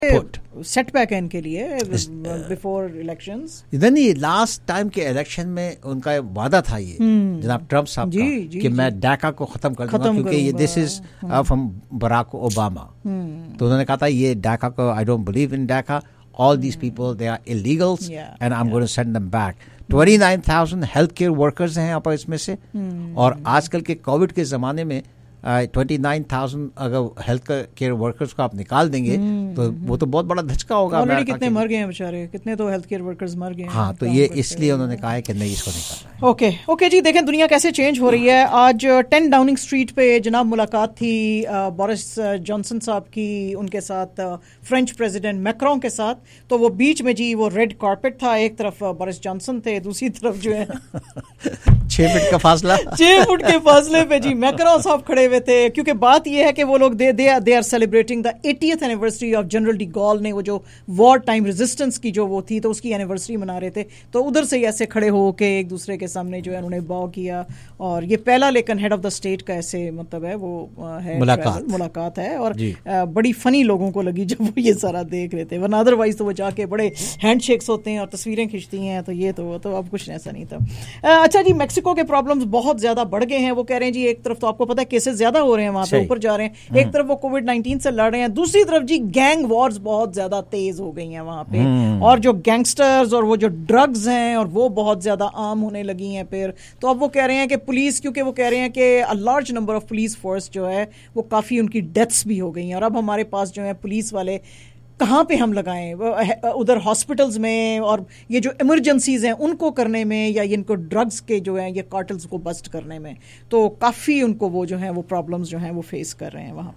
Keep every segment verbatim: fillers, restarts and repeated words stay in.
Setback है इनके लिए बिफोर इलेक्शंस। इधर नहीं, लास्ट टाइम के इलेक्शन में उनका वादा था ये जनाब ट्रम्प साहब का जी, कि जी, मैं डाका को खत्म कर दूंगा, क्योंकि ये this is from Barack Obama. तो उन्होंने कहा था ये डाका को, आई डोंट बिलीव इन डाका, all these people they are illegals yeah, and I'm yeah. going to send them back. twenty-nine thousand health care workers हैं यहाँ पर इसमें से, hmm. और आजकल के कोविड के ज़माने में ट्वेंटी नाइन थाउजेंड अगर हेल्थ केयर वर्कर्स को आप निकाल देंगे hmm. तो वो तो बहुत बड़ा धचका होगा। ऑलरेडी कितने मर गए हैं बेचारे, कितने तो हेल्थ केयर वर्कर्स मर गए हैं। हाँ, तो ये इसलिए उन्होंने कहा है कि नहीं, इसको निकालना है। ओके ओके जी, देखें दुनिया कैसे चेंज हो रही है। आज टेन डाउनिंग स्ट्रीट पे जनाब मुलाकात थी बोरिस जॉनसन साहब की, उनके साथ फ्रेंच प्रेसिडेंट मैक्रों के साथ। तो वो बीच में जी वो रेड कारपेट था, एक तरफ बोरिस जॉनसन थे, दूसरी तरफ जो है छह फुट का फासला छह फुट के फासले पे जी मैक्रों साहब खड़े हुए थे। क्योंकि बात यह है कि वो लोग they they they are celebrating the eightieth anniversary of General de Gaulle ने वो जो वॉर टाइम रेजिस्टेंस की जो वो थी, तो उसकी एनिवर्सरी मना रहे थे। तो उधर से ऐसे खड़े हो के एक दूसरे के सामने जो है उन्होंने बाव किया। और ये पहला लेकिन हेड ऑफ द स्टेट का ऐसे मतलब है वो है मुलाकात मुलाकात है। और बड़ी फनी लोगों को लगी जब वो ये सारा देख रहे थे, वरना अदरवाइज तो वो जाके बड़े हैंड शेक्स होते हैं और तस्वीरें खींचती हैं। तो ये तो तो अब कुछ ऐसा नहीं था। अच्छा जी, मैक्सिको के प्रॉब्लम्स बहुत ज्यादा बढ़ गए हैं। वो कह रहे हैं जी एक तरफ तो आपको पता है केसेस ज्यादा हो रहे हैं वहां पे, ऊपर जा रहे हैं, एक तरफ वो कोविड नाइनटीन से लड़ रहे हैं, दूसरी तरफ जी गैंग वॉर्स बहुत ज्यादा तेज हो गई हैं वहां पे, और जो गैंगस्टर्स और वो जो ड्रग्स हैं और वो बहुत ज्यादा आम होने लगी हैं फिर। तो अब वो कह रहे हैं कि पुलिस, क्योंकि वो कह रहे हैं कि a large number of police force जो है वो काफी उनकी डेथ्स भी हो गई हैं। और अब हमारे पास जो है पुलिस वाले कहाँ पे हम लगाएं, उधर हॉस्पिटल्स में और ये जो इमरजेंसीज हैं उनको करने में, या इनको ड्रग्स के जो हैं ये कार्टल्स को बस्ट करने में। तो काफ़ी उनको वो जो हैं वो प्रॉब्लम्स जो हैं वो फेस कर रहे हैं वहाँ।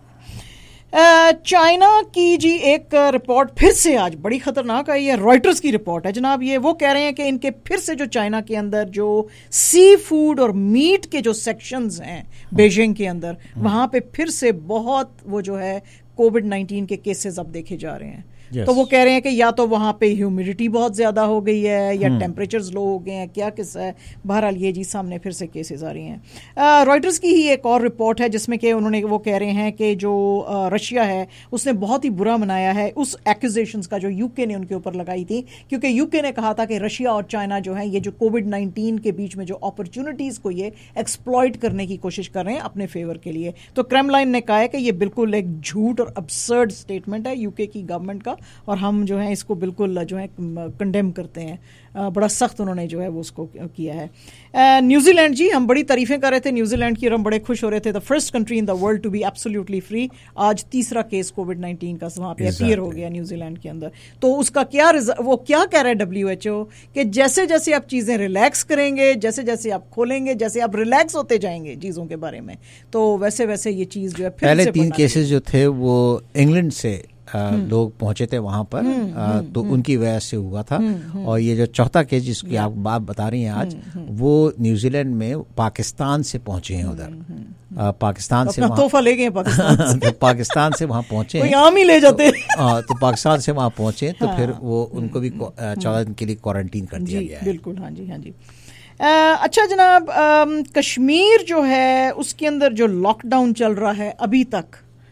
चाइना की जी एक रिपोर्ट फिर से आज बड़ी खतरनाक आई है, रॉयटर्स की रिपोर्ट है जनाब। ये वो कह रहे हैं कि इनके फिर से जो चाइना के अंदर जो सी फूड और मीट के जो सेक्शंस हैं बीजिंग के अंदर, वहाँ पे फिर से बहुत वो जो है कोविड नाइनटीन के केसेस अब देखे जा रहे हैं। Yes. तो वो कह रहे हैं कि या तो वहाँ पे ह्यूमिडिटी बहुत ज़्यादा हो गई है या टेम्परेचर्स लो हो गए हैं, क्या किस्सा है। बहरहाल ये जी सामने फिर से केसेस आ रही हैं। रॉयटर्स की ही एक और रिपोर्ट है जिसमें कि उन्होंने वो कह रहे हैं कि जो रशिया है उसने बहुत ही बुरा मनाया है उस एक्यूजेशंस का जो यूके ने उनके ऊपर लगाई थी, क्योंकि यूके ने कहा था कि रशिया और चाइना जो है ये जो कोविड नाइनटीन के बीच में जो अपॉर्चुनिटीज़ को ये एक्सप्लॉइट करने की कोशिश कर रहे हैं अपने फेवर के लिए। तो क्रेमलाइन ने कहा है कि ये बिल्कुल एक झूठ और अब्सर्ड स्टेटमेंट है यूके की गवर्नमेंट का, और हम जो है इसको बिल्कुल जो है कंडेम करते हैं। बड़ा सख्त उन्होंने जो है वो उसको किया है। न्यूजीलैंड जी, हम बड़ी तारीफें कर रहे थे न्यूजीलैंड की और हम बड़े खुश हो रहे थे, the first country in the world to be absolutely free. आज तीसरा केस कोविड नाइनटीन का वहाँ पे अपीयर हो गया न्यूजीलैंड के अंदर। तो उसका क्या वो क्या कह रहा है डब्ल्यू एच ओ कि जैसे जैसे आप चीज़ें रिलैक्स करेंगे, जैसे जैसे आप खोलेंगे, जैसे आप रिलैक्स होते जाएंगे चीज़ों के बारे में, तो वैसे वैसे ये चीज़ जो है फिर पहले तीन केसेस जो थे वो इंग्लैंड से लोग पहुंचे थे वहां पर, आ, तो उनकी वजह से हुआ था। और ये जो चौथा केस जिसकी आप बात बता रही हैं आज, वो न्यूजीलैंड में पाकिस्तान से पहुंचे हैं उधर। आ, पाकिस्तान से तोहफा ले गए पाकिस्तान तो पाकिस्तान से वहां पहुंचे हैं, आम ही ले जाते हैं। तो पाकिस्तान से वहां पहुंचे तो फिर वो उनको भी चौदह दिन के लिए क्वारंटीन कर दिया गया है। बिल्कुल, हाँ जी, हाँ जी। Uh, अच्छा जनाब, uh, कश्मीर जो है उसके अंदर जो लॉकडाउन चल रहा है अभी तक,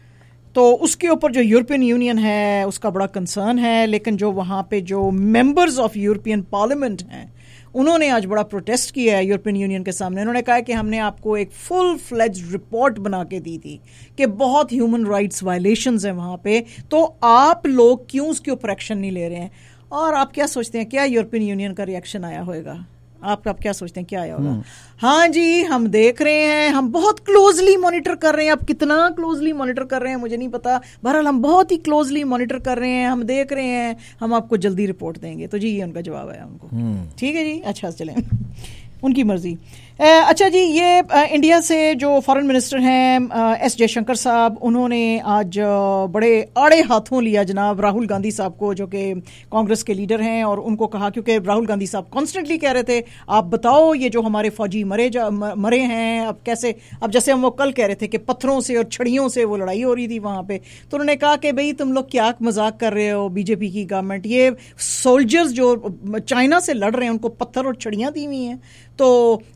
तो उसके ऊपर जो यूरोपियन यूनियन है उसका बड़ा कंसर्न है। लेकिन जो वहाँ पे जो मेंबर्स ऑफ यूरोपियन पार्लियामेंट हैं उन्होंने आज बड़ा प्रोटेस्ट किया है यूरोपियन यूनियन के सामने। उन्होंने कहा कि हमने आपको एक फुल फ्लेज्ड रिपोर्ट बना के दी थी कि बहुत ह्यूमन राइट्स वायलेशंस हैं वहाँ पे, तो आप लोग क्यों उसके ऊपर एक्शन नहीं ले रहे हैं। और आप क्या सोचते हैं, क्या यूरोपियन यूनियन का रिएक्शन आया होगा? आप आप क्या सोचते हैं क्या आया होगा? हाँ जी, हम देख रहे हैं, हम बहुत क्लोजली मॉनिटर कर रहे हैं। अब कितना क्लोजली मॉनिटर कर रहे हैं मुझे नहीं पता, बहरहाल हम बहुत ही क्लोजली मॉनिटर कर रहे हैं, हम देख रहे हैं, हम आपको जल्दी रिपोर्ट देंगे। तो जी ये उनका जवाब है उनको। ठीक है जी, अच्छा चलें, उनकी मर्जी। अच्छा जी, ये इंडिया से जो फॉरेन मिनिस्टर हैं एस जयशंकर साहब, उन्होंने आज बड़े आड़े हाथों लिया जनाब राहुल गांधी साहब को, जो कि कांग्रेस के लीडर हैं, और उनको कहा, क्योंकि राहुल गांधी साहब कॉन्स्टेंटली कह रहे थे आप बताओ ये जो हमारे फौजी मरे जा मरे हैं अब कैसे, अब जैसे हम वो कल कह रहे थे कि पत्थरों से और छड़ियों से वो लड़ाई हो रही थी वहाँ पे, तो उन्होंने कहा कि भाई तुम लोग क्या मजाक कर रहे हो, बीजेपी की गवर्नमेंट, ये सोल्जर्स जो चाइना से लड़ रहे हैं उनको पत्थर और छड़ियाँ दी हुई हैं। तो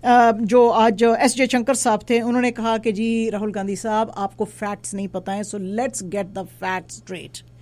जो आज एस जयशंकर साहब थे उन्होंने कहा कि जी राहुल गांधी साहब आपको फैक्ट्स नहीं पता है, so let's get the facts straight.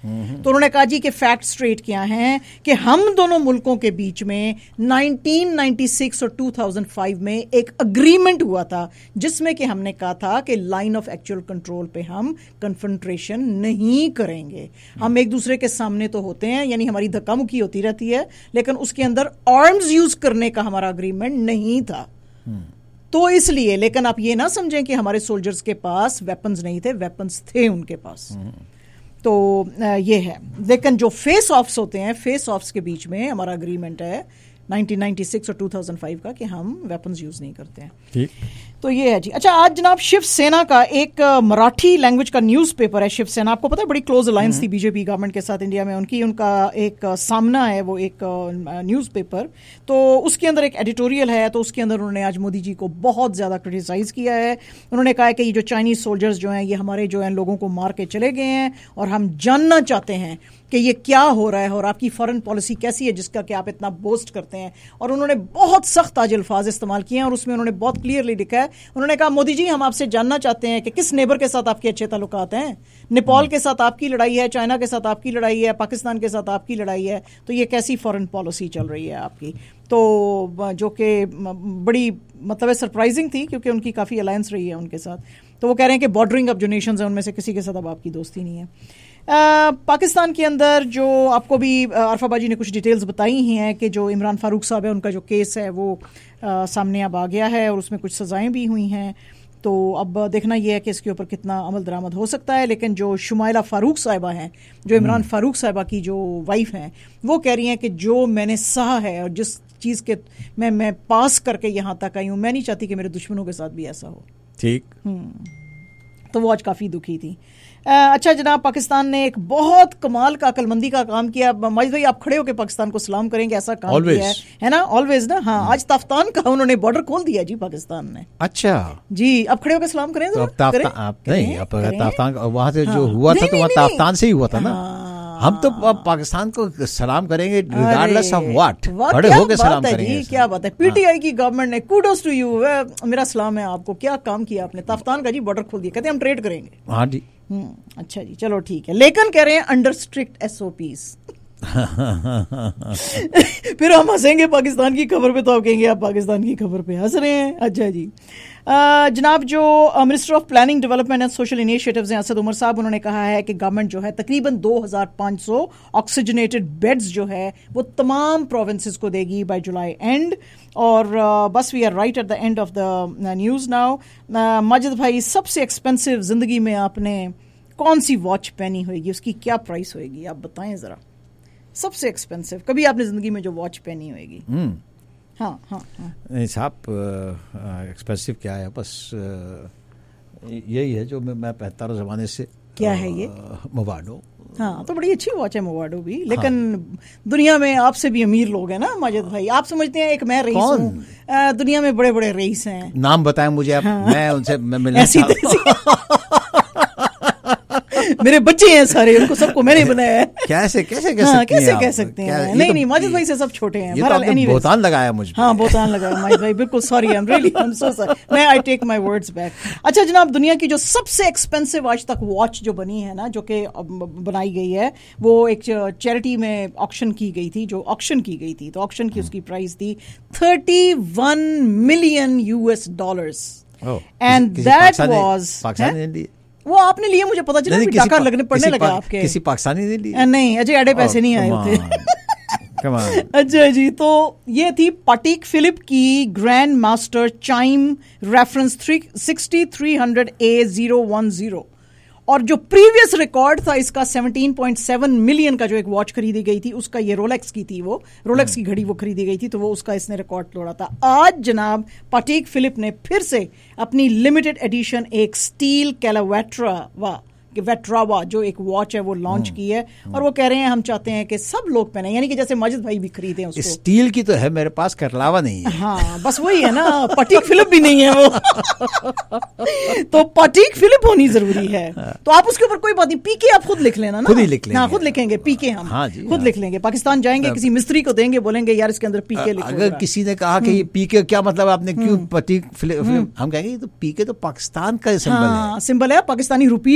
तो उन्होंने कहा जी कि फैक्ट स्ट्रेट क्या हैं कि हम दोनों मुल्कों के बीच में नाइनटीन नाइंटी सिक्स और टू थाउजेंड फाइव में एक अग्रीमेंट हुआ था जिसमें कि हमने कहा था कि लाइन ऑफ एक्चुअल कंट्रोल पे हम कन्फ्रंट्रेशन नहीं करेंगे। हम एक दूसरे के सामने तो होते हैं, यानी हमारी धक्का मुक्की होती रहती है, लेकिन उसके अंदर आर्म्स यूज करने का हमारा अग्रीमेंट नहीं था। तो इसलिए, लेकिन आप ये ना समझें कि हमारे सोल्जर्स के पास वेपन्स नहीं थे, वेपन्स थे उनके पास। तो ये है, लेकिन जो फेस ऑफ्स होते हैं, फेस ऑफ्स के बीच में हमारा अग्रीमेंट है नाइनटीन नाइंटी सिक्स और टू थाउजेंड फाइव का कि हम वेपन्स यूज नहीं करते हैं। ठीक, तो ये है जी। अच्छा, आज जनाब शिवसेना का एक मराठी लैंग्वेज का न्यूज़पेपर है शिवसेना, आपको पता है बड़ी क्लोज अलायंस थी बीजेपी गवर्नमेंट के साथ इंडिया में उनकी, उनका एक सामना है वो एक न्यूज़पेपर, तो उसके अंदर एक एडिटोरियल है, तो उसके अंदर उन्होंने आज मोदी जी को बहुत ज़्यादा क्रिटिसाइज़ किया है। उन्होंने कहा है कि ये जो चाइनीज़ सोल्जर्स जो हैं ये हमारे जो हैं लोगों को मार के चले गए हैं और हम जानना चाहते हैं कि ये क्या हो रहा है और आपकी फॉरेन पॉलिसी कैसी है जिसका कि आप इतना बोस्ट करते हैं। और उन्होंने बहुत सख्त आज अल्फाज इस्तेमाल किए हैं और उसमें उन्होंने बहुत क्लियरली लिखा है, उन्होंने कहा मोदी जी हम आपसे जानना चाहते हैं कि किस नेबर के साथ आपके अच्छे ताल्लुकात हैं। नेपाल के साथ आपकी लड़ाई है, चाइना के साथ आपकी लड़ाई है, पाकिस्तान के साथ आपकी लड़ाई है, तो ये कैसी फॉरेन पॉलिसी चल रही है आपकी। तो जो कि बड़ी मतलब सरप्राइजिंग थी क्योंकि उनकी काफ़ी अलायंस रही है उनके साथ। तो वो कह रहे हैं कि बॉर्डरिंग अब जो नेशंस हैं उनमें से किसी के साथ अब आपकी दोस्ती नहीं है। आ, पाकिस्तान के अंदर जो आपको भी अरफाबाजी ने कुछ डिटेल्स बताई ही हैं कि जो इमरान फारूक साहब है उनका जो केस है वो आ, सामने अब आ गया है और उसमें कुछ सज़ाएं भी हुई हैं। तो अब देखना यह है कि इसके ऊपर कितना अमल दरामद हो सकता है। लेकिन जो शुमाइला फारूक साहिबा हैं, जो इमरान फारूक साहिबा की जो वाइफ हैं, वो कह रही हैं कि जो मैंने सहा है और जिस चीज़ के मैं मैं पास करके यहाँ तक आई हूँ, मैं नहीं चाहती कि मेरे दुश्मनों के साथ भी ऐसा हो। ठीक, तो वो आज काफ़ी दुखी थी। अच्छा जनाब, पाकिस्तान ने एक बहुत कमाल का अकलमंदी का काम किया। माजिद भाई आप खड़े होकर पाकिस्तान को सलाम करेंगे, ऐसा काम Always. किया है, है ना, ऑलवेज ना। हाँ, आज ताफ्तान का उन्होंने बॉर्डर खोल दिया जी पाकिस्तान ने। अच्छा जी, अब खड़े होकर सलाम करें, तो अब ताफ्तान आप नहीं, अब ताफ्तान वहां से जो हुआ था तो वहाँ ताफ्तान से ही हुआ था ना। हम तो अब पाकिस्तान को सलाम करेंगे रिगार्डलेस ऑफ व्हाट, खड़े होकर सलाम करेंगे। क्या बात है, पीटीआई की गवर्नमेंट ने कुडोस टू यू, मेरा सलाम है आपको, क्या काम किया आपने। ताफ्तान का जी बॉर्डर खोल दिया, कहते हैं हम ट्रेड करेंगे। हाँ जी, हम्म अच्छा जी, चलो ठीक है, लेकिन कह रहे हैं अंडर स्ट्रिक्ट एसओपीज। फिर हम हंसेंगे पाकिस्तान की खबर पे, तो आप कहेंगे आप पाकिस्तान की खबर पे हंस रहे हैं। अच्छा जी, आ, जनाब जो minister of planning development and social initiatives हैं असद उमर साहब, उन्होंने कहा है कि गवर्नमेंट जो है तकरीबन दो हज़ार पाँच सौ ऑक्सीजनेटेड बेड्स जो है वो तमाम प्रोविंसेस को देगी बाय जुलाई एंड। और आ, बस we are right at the end of the news now. Majid भाई, सबसे एक्सपेंसिव जिंदगी में आपने कौन सी वॉच पहनी होगी, उसकी क्या प्राइस होगी, आप बताएं जरा। सबसे एक्सपेंसिव कभी आपने जिंदगी में जो वॉच पहनी होगी। हाँ हाँ हाँ नहीं साहब, एक्सपेंसिव क्या है, बस यही है जो मैं मैं पहनता रहा ज़माने से। क्या है ये? मोवाडो। हाँ, तो बड़ी अच्छी वॉच है मोवाडो भी, लेकिन हाँ। दुनिया में आपसे भी अमीर लोग हैं ना माजिद भाई। आप समझते हैं एक मैं रईस हूँ, दुनिया में बड़े बड़े रईस हैं। नाम बताएं मुझे आप। हाँ। मैं उनसे मैं मिलना ऐसी मेरे बच्चे हैं सारे, उनको सबको मैंने बनाया है। कैसे कैसे कह हाँ, सकते कैसे हैं कह सकते हैं? नहीं नहीं, माजिद भाई से सब छोटे हैं। ये तो आपने बोतान लगाया मुझ पे। हाँ, बोतान लगाया माजिद भाई, बिल्कुल sorry, I am really I am so sorry, मैं I take my words back. अच्छा जनाब, दुनिया की जो सबसे एक्सपेंसिव आज तक वॉच जो बनी है ना, जो कि बनाई गई है, वो एक चैरिटी में ऑक्शन की गई थी, जो ऑक्शन की गई थी, तो ऑक्शन की उसकी प्राइस थी thirty one million US dollars and that was. वो आपने लिए, मुझे पता चला, टाका लगने पड़ने लगा आपके। किसी पाकिस्तानी ने लिए? नहीं, अजय अड़े पैसे नहीं आए होते। अच्छा जी, तो ये थी पाटीक फिलिप की grand master chime reference three sixty three hundred A zero one zero, और जो प्रीवियस रिकॉर्ड था इसका सत्रह पॉइंट सात मिलियन का जो एक वॉच खरीदी गई थी, उसका ये रोलेक्स की थी, वो रोलेक्स की घड़ी वो खरीदी गई थी, तो वो उसका इसने रिकॉर्ड तोड़ा था। आज जनाब पाटीक फिलिप ने फिर से अपनी लिमिटेड एडिशन एक स्टील कैलावेट्रा वेट्रावा जो एक वॉच है वो लॉन्च की है, और वो कह रहे हैं हम चाहते हैं कि सब लोग पहने, यानी कि जैसे माजिद भाई भी खरीदे हैं उसको। स्टील की तो है मेरे पास, करलावा नहीं है। हाँ, बस वही है ना, पाटीक फिलिप भी नहीं है वो। तो पाटीक फिलिप होनी जरूरी है। तो आप उसके ऊपर कोई बात नहीं, पीके आप खुद लिख लेना ना। खुद ही लिख लेंगे। हाँ, खुद लिखेंगे पीके, हम हाँ जी, खुद हाँ। लिख लेंगे। पाकिस्तान जाएंगे, किसी मिस्त्री को देंगे, बोलेंगे यार इसके अंदर पीके लिखो। अगर किसी ने कहा कि ये पीके क्या मतलब, आपने क्यों पाटीक फिलिप, हम कहेंगे तो पीके तो पाकिस्तान का सिंबल है, सिंबल है, पाकिस्तानी रुपीज यानी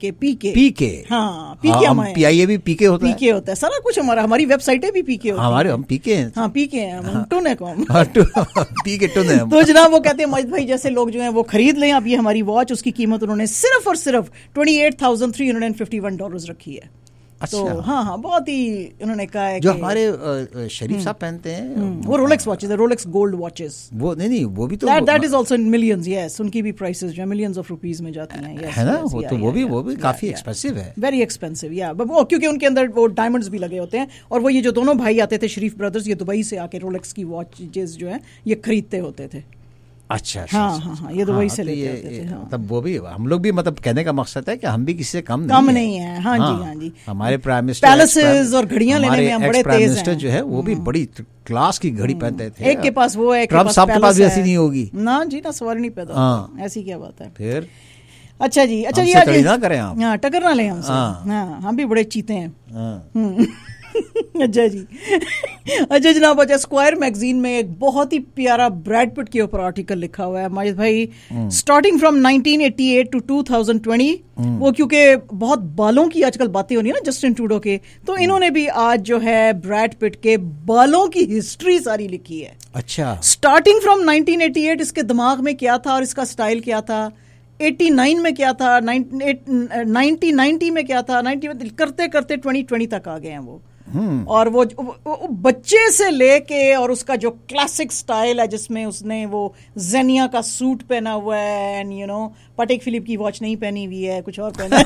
पीके पीके पीके हाँ पीके हमारे पीआईए भी पीके होता है, पीके होता है सारा कुछ हमारा, हमारी वेबसाइटें भी पीके होती है, हमारे हम पीके हैं, हाँ पीके हैं हम, टुन है कौन पीके टुन है। तो जनाब वो कहते हैं माजिद भाई जैसे लोग जो हैं वो खरीद लें अब ये हमारी वॉच, उसकी कीमत उन्होंने सिर्फ और सिर्फ twenty eight thousand three hundred fifty one dollar रखी है। अच्छा। तो हाँ हाँ बहुत ही उन्होंने कहा है जो हमारे शरीफ साहब पहनते हैं वो रोलेक्स वॉचेस है, रोलेक्स गोल्ड वॉचेस, वो नहीं नहीं वो भी तो that that is also in millions, yes उनकी भी प्राइसेस जो है मिलियंस ऑफ रुपीस में जाती हैं, है ना, वो तो वो भी वो भी काफी एक्सपेंसिव है, वेरी एक्सपेंसिव या वो, क्योंकि उनके अंदर वो डायमंड्स भी लगे होते हैं। और वो ये जो दोनों भाई आते थे शरीफ ब्रदर्स, ये दुबई से आके रोलेक्स की वॉचेस जो है ये खरीदते होते थे। अच्छा अच्छा हाँ हाँ हाँ ये दुबई से लेते होते थे। हाँ। तब वो भी हम लोग भी मतलब कहने का मकसद है कि हम भी किसी से कम कम नहीं नहीं है। हाँ जी हाँ जी, हमारे प्राइम मिनिस्टर पैलेसेस और घड़ियां लेने में हम बड़े तेज हैं। जो है वो भी बड़ी क्लास की घड़ी पहनते थे, एक के पास वो है, ट्रम्प साहब के पास भी ऐसी नहीं होगी ना जी, ना सवारी नहीं पैदा हाँ। ऐसी क्या बात है फिर। अच्छा जी, अच्छा जी ना करें आप, हाँ टक्कर ना लें हमसे, हाँ हम भी बड़े चीते हैं। अच्छा जी अच्छा जनाब, अच्छा स्क्वायर मैगजीन में एक बहुत ही प्यारा ब्रैड पिट के ऊपर आर्टिकल लिखा हुआ है माजिद भाई, starting from nineteen eighty eight to two thousand twenty. वो क्योंकि बहुत बालों की आजकल बातें हो रही है ना जस्टिन ट्रूडो के, तो इन्होंने भी आज जो है ब्रैड पिट के बालों की हिस्ट्री सारी लिखी है। अच्छा, starting from nineteen eighty eight इसके दिमाग में क्या था और इसका स्टाइल क्या था, एटी नाइन में क्या था, नाइनटीन नाइनटी में क्या था, नाइनटी करते करते ट्वेंटी ट्वेंटी तक आ गए हैं वो। और वो, वो, वो बच्चे से लेके और उसका जो क्लासिक स्टाइल है जिसमें उसने वो जेनिया का सूट पहना हुआ है and you know Patek Philippe की वॉच नहीं पहनी हुई है, कुछ और पहना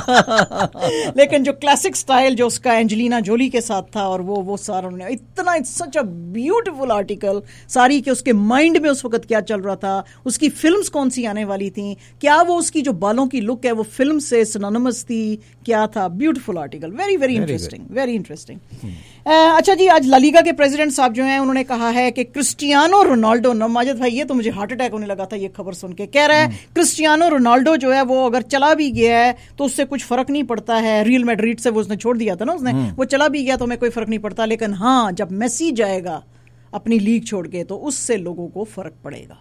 है लेकिन जो क्लासिक स्टाइल जो उसका एंजेलिना जोली के साथ था, और वो वो सारा उन्होंने इतना, it's such a beautiful article सारी कि उसके माइंड में उस वक्त क्या चल रहा था, उसकी फिल्म्स कौन सी आने वाली थी, क्या वो उसकी जो बालों की लुक है वो फिल्म से सिनोनिमस थी, क्या था। Beautiful article, very very interesting, very interesting. अच्छा जी, आज लालीगा के प्रेसिडेंट साहब जो हैं उन्होंने कहा है कि क्रिस्टियानो रोनाल्डो, माजिद भाई ये तो मुझे हार्ट अटैक होने लगा था ये खबर सुन के, कह रहा है क्रिस्टियानो रोनाल्डो जो है वो अगर चला भी गया है तो उससे कुछ फर्क नहीं पड़ता है, रियल मैड्रिड से वो उसने छोड़ दिया था ना उसने, वो चला भी गया तो हमें कोई फर्क नहीं पड़ता, लेकिन हाँ जब मेसी जाएगा अपनी लीग छोड़ के तो उससे लोगों को फर्क पड़ेगा।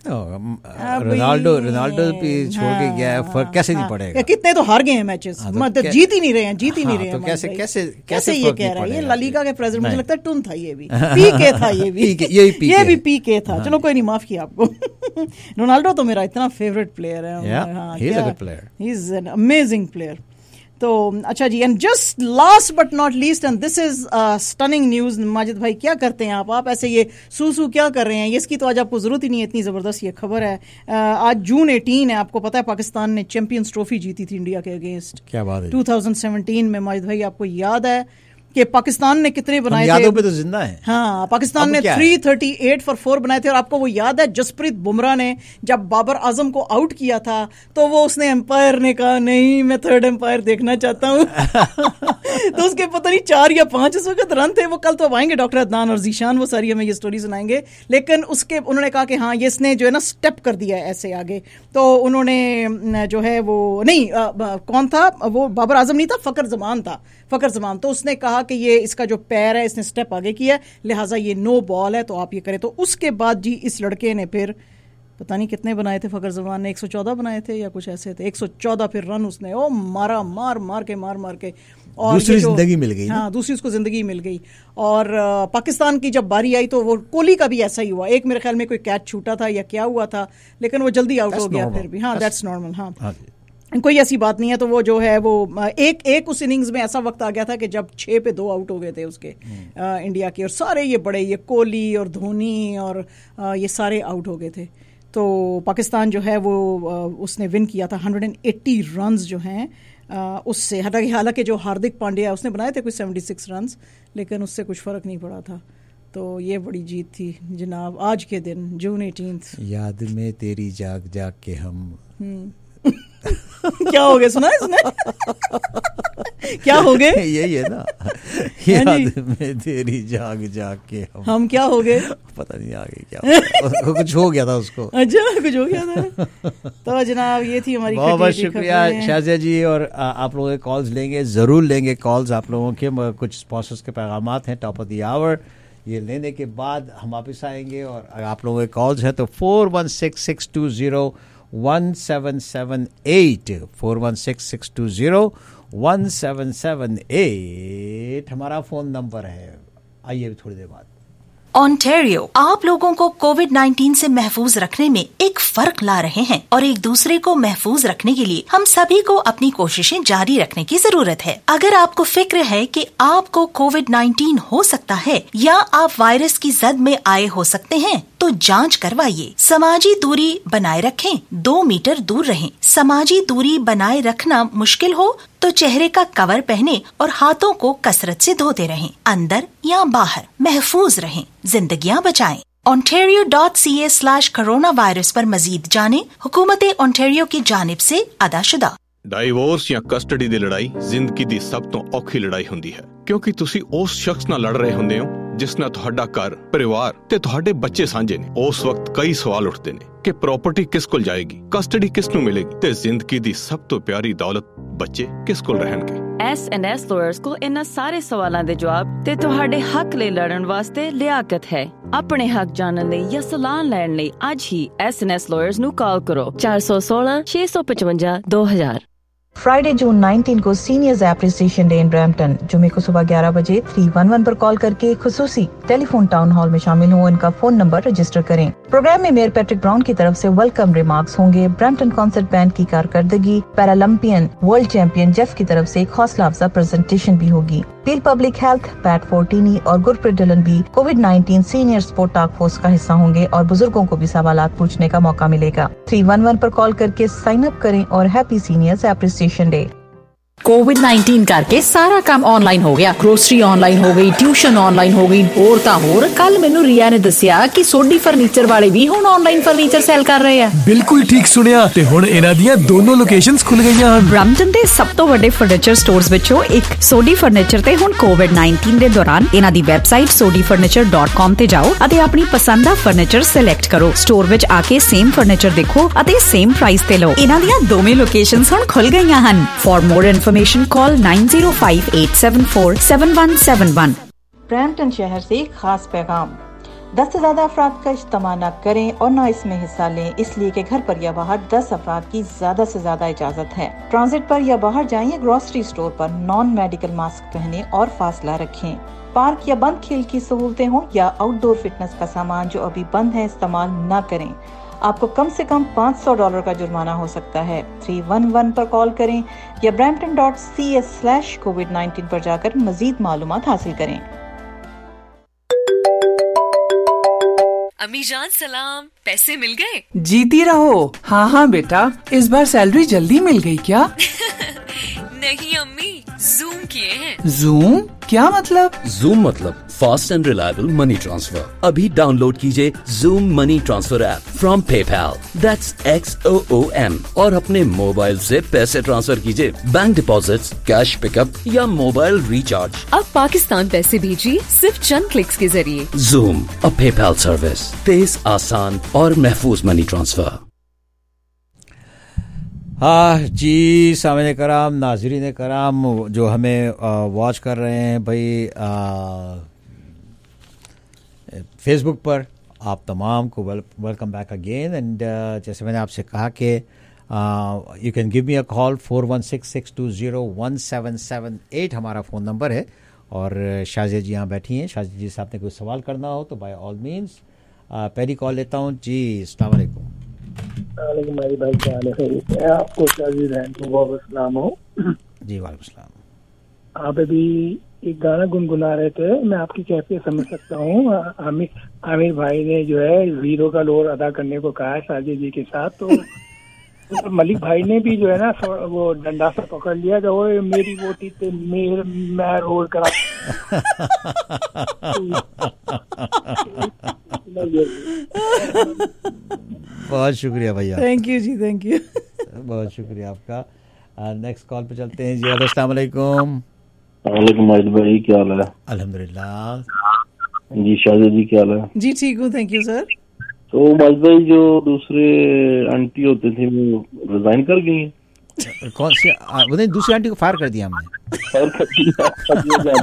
रोनाल्डो रोनाल्डो भी छोड़ के गया है, फर्क कैसे नहीं पड़ेगा, कितने तो हार गए हैं मैचेस, मतलब जीत ही नहीं रहे हैं, जीत ही नहीं रहे हैं, तो कैसे कैसे कैसे ये कह रहा है, ये लालीगा के प्रेसिडेंट, मुझे लगता है टुन था ये भी, पीके था ये भी, ये भी पीके था, चलो कोई नहीं माफ किया आपको। रोनाल्डो तो मेरा इतना फेवरेट प्लेयर है, he is an amazing player. तो अच्छा जी, and just last but not least, and this is stunning news, Majid भाई क्या करते हैं आप आप ऐसे ये सू सू क्या कर रहे हैं, इसकी तो आज आपको जरूरत ही नहीं है, इतनी जबरदस्त ये खबर है। uh, आज जून एटीन है, आपको पता है पाकिस्तान ने चैंपियंस ट्रॉफी जीती थी इंडिया के अगेंस्ट, क्या बात है, टू थाउजेंड सेवेंटीन में। माजिद भाई आपको याद है कि पाकिस्तान ने कितने बनाए थे, यादों पे तो जिंदा है, हाँ पाकिस्तान ने three thirty eight for four बनाए थे, और आपको वो याद है जसप्रीत बुमराह ने जब बाबर आजम को आउट किया था तो वो उसने एम्पायर ने कहा नहीं मैं थर्ड एम्पायर देखना चाहता हूँ तो उसके पता नहीं चार या पांच इस वक्त रन थे, वो कल तो आएंगे डॉक्टर अदनान और जीशान, वो सारी हमें ये स्टोरी सुनाएंगे, लेकिन उसके उन्होंने कहा कि हाँ ये इसने जो है ना स्टेप कर दिया है ऐसे आगे, तो उन्होंने जो है वो नहीं आ, आ, कौन था वो, बाबर आजम नहीं था, फकर जमान था, फकर जमान, तो उसने कहा कि ये इसका जो पैर है इसने स्टेप आगे किया, लिहाजा ये नो बॉल है तो आप ये करें। तो उसके बाद जी इस लड़के ने फिर पता नहीं कितने बनाए थे, फकर जमान ने एक सौ चौदह बनाए थे या कुछ ऐसे थे, एक सौ चौदह फिर रन उसने ओ मारा, मार मार के मार मार के, और दूसरी जिंदगी मिल गई, हाँ दूसरी उसको जिंदगी मिल गई। और आ, पाकिस्तान की जब बारी आई तो वो कोहली का भी ऐसा ही हुआ, एक मेरे ख्याल में कोई कैच छूटा था या क्या हुआ था, लेकिन वो जल्दी आउट हो गया फिर भी, हाँ दैट्स नॉर्मल, हाँ कोई ऐसी बात नहीं है। तो वो जो है वो एक एक उस इनिंग्स में ऐसा वक्त आ गया था कि जब छह पे दो आउट हो गए थे उसके आ, इंडिया के, और सारे ये बड़े ये कोहली और धोनी और आ, ये सारे आउट हो गए थे। तो पाकिस्तान जो है वो आ, उसने विन किया था वन हंड्रेड एटी रन्स जो हैं उससे, हालांकि हालांकि जो हार्दिक पांड्या उसने बनाए थे कुछ सेवेंटी सिक्स रन्स, लेकिन उससे कुछ फ़र्क नहीं पड़ा था। तो ये बड़ी जीत थी जनाब आज के दिन, जून एटीन्थ। याद में तेरी जाग जाग के हम क्या हो गया, सुना है इसने क्या हो गए, यही है ना, याद में तेरी जाग जाग के हम हम क्या हो गए, पता नहीं आगे क्या कुछ हो गया था उसको, अच्छा कुछ हो गया था। तो जनाब ये थी हमारी, बहुत बहुत शुक्रिया शाजिया जी, और आप लोगों के कॉल्स लेंगे, जरूर लेंगे कॉल्स आप लोगों के, कुछ स्पॉन्सर्स के पैगामात हैं टॉप ऑफ द आवर, ये लेने के बाद हम वापस आएंगे, और आप लोगों के कॉल्स हैं तो four one six six two zero one seven seven eight, four one six six two zero one seven seven eight हमारा फ़ोन नंबर है। आइए थोड़ी देर बाद। ओंटारियो आप लोगों को कोविड नाइन्टीन से महफूज रखने में एक फर्क ला रहे हैं और एक दूसरे को महफूज रखने के लिए हम सभी को अपनी कोशिशें जारी रखने की जरूरत है। अगर आपको फिक्र है कि आपको कोविड नाइन्टीन हो सकता है या आप वायरस की जद में आए हो सकते हैं, तो जांच करवाइए। समाजी दूरी बनाए रखें, दो मीटर दूर रहें। समाजी दूरी बनाए रखना मुश्किल हो तो चेहरे का कवर पहने और हाथों को कसरत से धोते रहें। अंदर या बाहर महफूज रहें, जिंदगियां बचाएं। Ontario dot C A slash corona virus पर मजीद जानें। हुकूमत ओंटारियो की जानिब से अदाशुदा। ਡਾਈਵੋਰਸ ਜਾਂ ਕਸਟਡੀ ਦੀ ਲੜਾਈ ਜ਼ਿੰਦਗੀ ਦੀ ਸਭ ਤੋਂ ਔਖੀ ਲੜਾਈ ਹੁੰਦੀ ਹੈ, ਕਿਉਂਕਿ ਤੁਸੀਂ ਉਸ ਸ਼ਖਸ ਨਾਲ ਲੜ ਰਹੇ ਹੁੰਦੇ ਹੋ ਜਿਸ ਨਾਲ ਤੁਹਾਡਾ ਘਰ, ਪਰਿਵਾਰ ਤੇ ਤੁਹਾਡੇ ਬੱਚੇ ਸਾਂਝੇ ਨੇ। ਉਸ ਵਕਤ ਕਈ ਸਵਾਲ ਉੱਠਦੇ ਨੇ ਕਿ ਪ੍ਰਾਪਰਟੀ ਕਿਸ ਕੋਲ ਜਾਏਗੀ, ਕਸਟਡੀ ਕਿਸ ਨੂੰ ਮਿਲੇਗੀ ਤੇ ਜ਼ਿੰਦਗੀ ਦੀ ਸਭ ਤੋਂ ਪਿਆਰੀ ਦੌਲਤ ਬੱਚੇ ਕਿਸ ਕੋਲ ਰਹਿਣਗੇ। ਐਸ ਐਂਡ ਐਸ ਲਾਇਰਸ ਕੋਲ ਇਹਨਾਂ ਸਾਰੇ ਸਵਾਲਾਂ ਦੇ ਜਵਾਬ ਤੇ ਤੁਹਾਡੇ ਹੱਕ ਲਈ ਲੜਨ ਵਾਸਤੇ ਲਿਆਕਤ ਹੈ। ਆਪਣੇ ਹੱਕ ਜਾਣਨ ਲਈ ਜਾਂ ਸਲਾਹ ਲੈਣ ਲਈ ਅੱਜ ਹੀ ਐਸ ਐਂਡ ਐਸ ਲਾਇਰਸ ਨੂੰ ਕਾਲ ਕਰੋ ਚਾਰ ਸੌ ਸੋਲਾਂ ਛੇ ਸੌ पचवंजा दो हज़ार। फ्राइडे जून नाइनटीन को seniors appreciation day in Brampton. जुमे को सुबह ग्यारह बजे तीन एक एक पर कॉल करके खुसूसी टेलीफोन टाउन हॉल में शामिल हो। इनका फोन नंबर रजिस्टर करें। प्रोग्राम में मेयर पैट्रिक ब्राउन की तरफ से वेलकम रिमार्क्स होंगे। ब्रैम्पटन कॉन्सर्ट बैंड की कारकर्दगी, पैरालंपियन वर्ल्ड चैंपियन जेफ की तरफ से एक हौसला अफजा प्रेजेंटेशन भी होगी। Peel public health, Pat Fortini और गुरप्रीत डिलन भी COVID nineteen senior support task force का हिस्सा होंगे और बुजुर्गों को भी सवालात पूछने का मौका मिलेगा। तीन एक एक पर कॉल करके साइन अप करें और happy seniors appreciation day. COVID nineteen करके सारा काम ऑनलाइन हो गया। ग्रोसरी ऑनलाइन हो गई, ट्यूशन ऑनलाइन हो गई, होर तां होर। कल मैनू रिया ने दसिया कि सोडी फर्नीचर वाले भी हुण ऑनलाइन फर्नीचर सेल कर रहे हैं। बिल्कुल ठीक सुनिया ते हुण इन्हां दीयां दोनों लोकेशंस खुल गईयां हन। ब्रैम्पटन दे सब तो वड्डे फर्नीचर स्टोर्स विचों एक सोडी फर्नीचर ते हुण कोविड नाइनटीन दे दौरान इन्हां दी website Sodhi furniture dot com ते जाओ अते अपनी पसंद दा फर्नीचर सिलेक्ट करो। स्टोर विच आके सेम फर्नीचर देखो अते सेम प्राइस ते लो। इन्हां दीयां दोवें लोकेशंस हुण खुल गईयां हन। For more information call nine zero five eight seven four seven one seven one. Brampton शहर से एक खास पैगाम। दस से ज्यादा अफराद का इज्तिमा न करें और न इसमें हिस्सा लें, इसलिए कि घर पर या बाहर दस अफराद की ज्यादा से ज्यादा इजाजत है। ट्रांजिट पर या बाहर जाएं या ग्रोसरी स्टोर पर नॉन मेडिकल मास्क पहने और फासला रखें। पार्क या बंद खेल की सहूलतें हों या आउटडोर फिटनेस का सामान जो अभी बंद है इस्तेमाल न करें। आपको कम से कम पाँच सौ डॉलर का जुर्माना हो सकता है। तीन एक एक पर कॉल करें या Brampton dot C A slash COVID nineteen पर जाकर मजीद मालूमात हासिल करें। अम्मी जान सलाम, पैसे मिल गए? जीती रहो। हाँ हाँ बेटा, इस बार सैलरी जल्दी मिल गई क्या? नहीं अम्मी, जूम किए हैं। जूम क्या मतलब? जूम मतलब fast and reliable money transfer. अभी डाउनलोड कीजिए Xoom money transfer app from PayPal, that's X O O M, और अपने मोबाइल से पैसे ट्रांसफर कीजिए। बैंक डिपॉजिट्स, कैश पिकअप या मोबाइल रिचार्ज। अब पाकिस्तान पैसे भेजिए सिर्फ चंद क्लिक्स के जरिए। जूम, अ पेपैल सर्विस, तेज, आसान और महफूज मनी ट्रांसफर। हाँ जी, सामने कराम, नाज़रीन कराम जो हमें वॉच कर रहे हैं भाई फेसबुक पर, आप तमाम को वेलकम बैक अगेन। एंड जैसे मैंने आपसे कहा कि you can give me a call four one six six two zero one seven seven eight हमारा फ़ोन नंबर है। और शाजिया जी यहाँ बैठी हैं। शाजिया जी से आपने कोई सवाल करना हो तो बाय ऑल मीन्स पहली कॉल लेता हूँ जी। अस्सलाम वालेकुम। मेरी भाई क्या हाल है? आपको सलाम हो जी। वालेकुम सलाम। आप अभी एक गाना गुनगुना रहे थे, मैं आपकी कैफियत समझ सकता हूँ। आमिर आमिर भाई ने जो है हीरो का रोल अदा करने को कहा है साजिद जी के साथ, तो मलिक भाई ने भी जो है ना वो डंडा सा पकड़ लिया जो मेरी वोटी थे मेर मैं रोल करा। बहुत शुक्रिया भैया, थैंक यू जी, थैंक यू, बहुत शुक्रिया आपका। नेक्स्ट कॉल पे चलते हैं जी। अस्सलाम वालेकुम। वालेकुम भाई, क्या हाल है? अल्हम्दुलिल्लाह जी। शाजिद जी क्या हाल है? जी ठीक हूँ, थैंक यू सर। तो माजिद भाई जो दूसरे आंटी होते थे वो रिजाइन कर गई हैं। कौन सी? वो नहीं, दूसरी आंटी को फायर कर दिया हमने। फायर कर दिया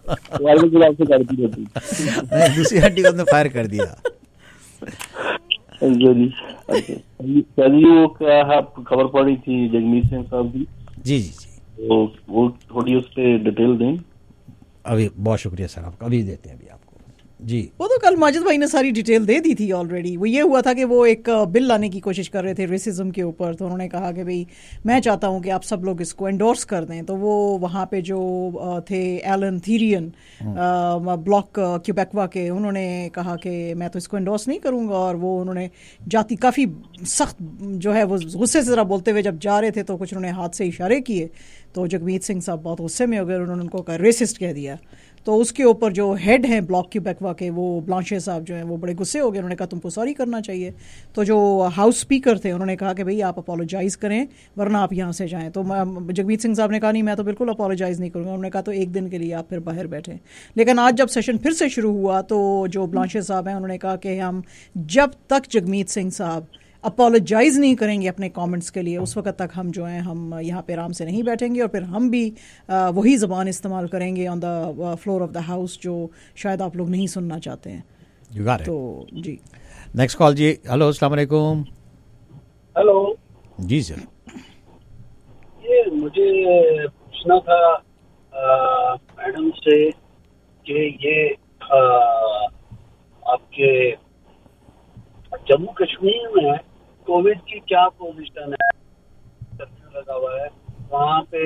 नहीं, दूसरी आंटी को हमने फायर कर दिया। जी जी वो क्या खबर पड़ी थी जगमीत सिंह साहब की? जी जी जी वो वो थोड़ी उस पर डिटेल दें। अभी बहुत शुक्रिया सर, आपका अभी देते हैं अभी आपको जी। वो तो कल माजिद भाई ने सारी डिटेल दे दी थी ऑलरेडी। वो ये हुआ था कि वो एक बिल लाने की कोशिश कर रहे थे रेसिज्म के ऊपर, तो उन्होंने कहा कि भाई मैं चाहता हूं कि आप सब लोग इसको एंडोर्स कर दें। तो वो वहाँ पे जो थे एलन थीरियन ब्लॉक क्यूबेकवा के, उन्होंने कहा कि मैं तो इसको एंडोर्स नहीं करूँगा। और वो उन्होंने जाती काफ़ी सख्त जो है वो गुस्से से ज़रा बोलते हुए जब जा रहे थे तो कुछ उन्होंने हाथ से इशारे किए, तो जगमीत सिंह साहब बहुत गुस्से में हो गए, उन्होंने उनको कहा रेसिस्ट कह दिया। तो उसके ऊपर जो हेड हैं ब्लॉक क्यूबेकवा के, वो ब्लांशे साहब जो हैं वो बड़े गुस्से हो गए, उन्होंने कहा तुमको सॉरी करना चाहिए। तो जो हाउस स्पीकर थे उन्होंने कहा कि भाई आप अपोलोजाइज़ करें वरना आप यहाँ से जाएं। तो जगमीत सिंह साहब ने कहा नहीं मैं तो बिल्कुल अपोलोजाइज़ नहीं करूँगा। उन्होंने कहा तो एक दिन के लिए आप फिर बाहर बैठें। लेकिन आज जब सेशन फिर से शुरू हुआ तो जो ब्लांशे साहब हैं उन्होंने कहा कि हम जब तक जगमीत सिंह साहब अपोलोजाइज नहीं करेंगे अपने कमेंट्स के लिए उस वक्त तक हम जो है हम यहाँ पे आराम से नहीं बैठेंगे, और फिर हम भी आ, वही ज़बान इस्तेमाल करेंगे on the floor of the house जो शायद आप लोग नहीं सुनना चाहते हैं। You got it. तो जी नेक्स्ट कॉल जी। हेलो अस्सलाम वालेकुम। हेलो जी सर, ये मुझे पूछना था मैडम से कि ये आ, आपके जम्मू कश्मीर में कोविड की क्या पोजीशन है? कर्फ्यू लगा हुआ है वहाँ पे,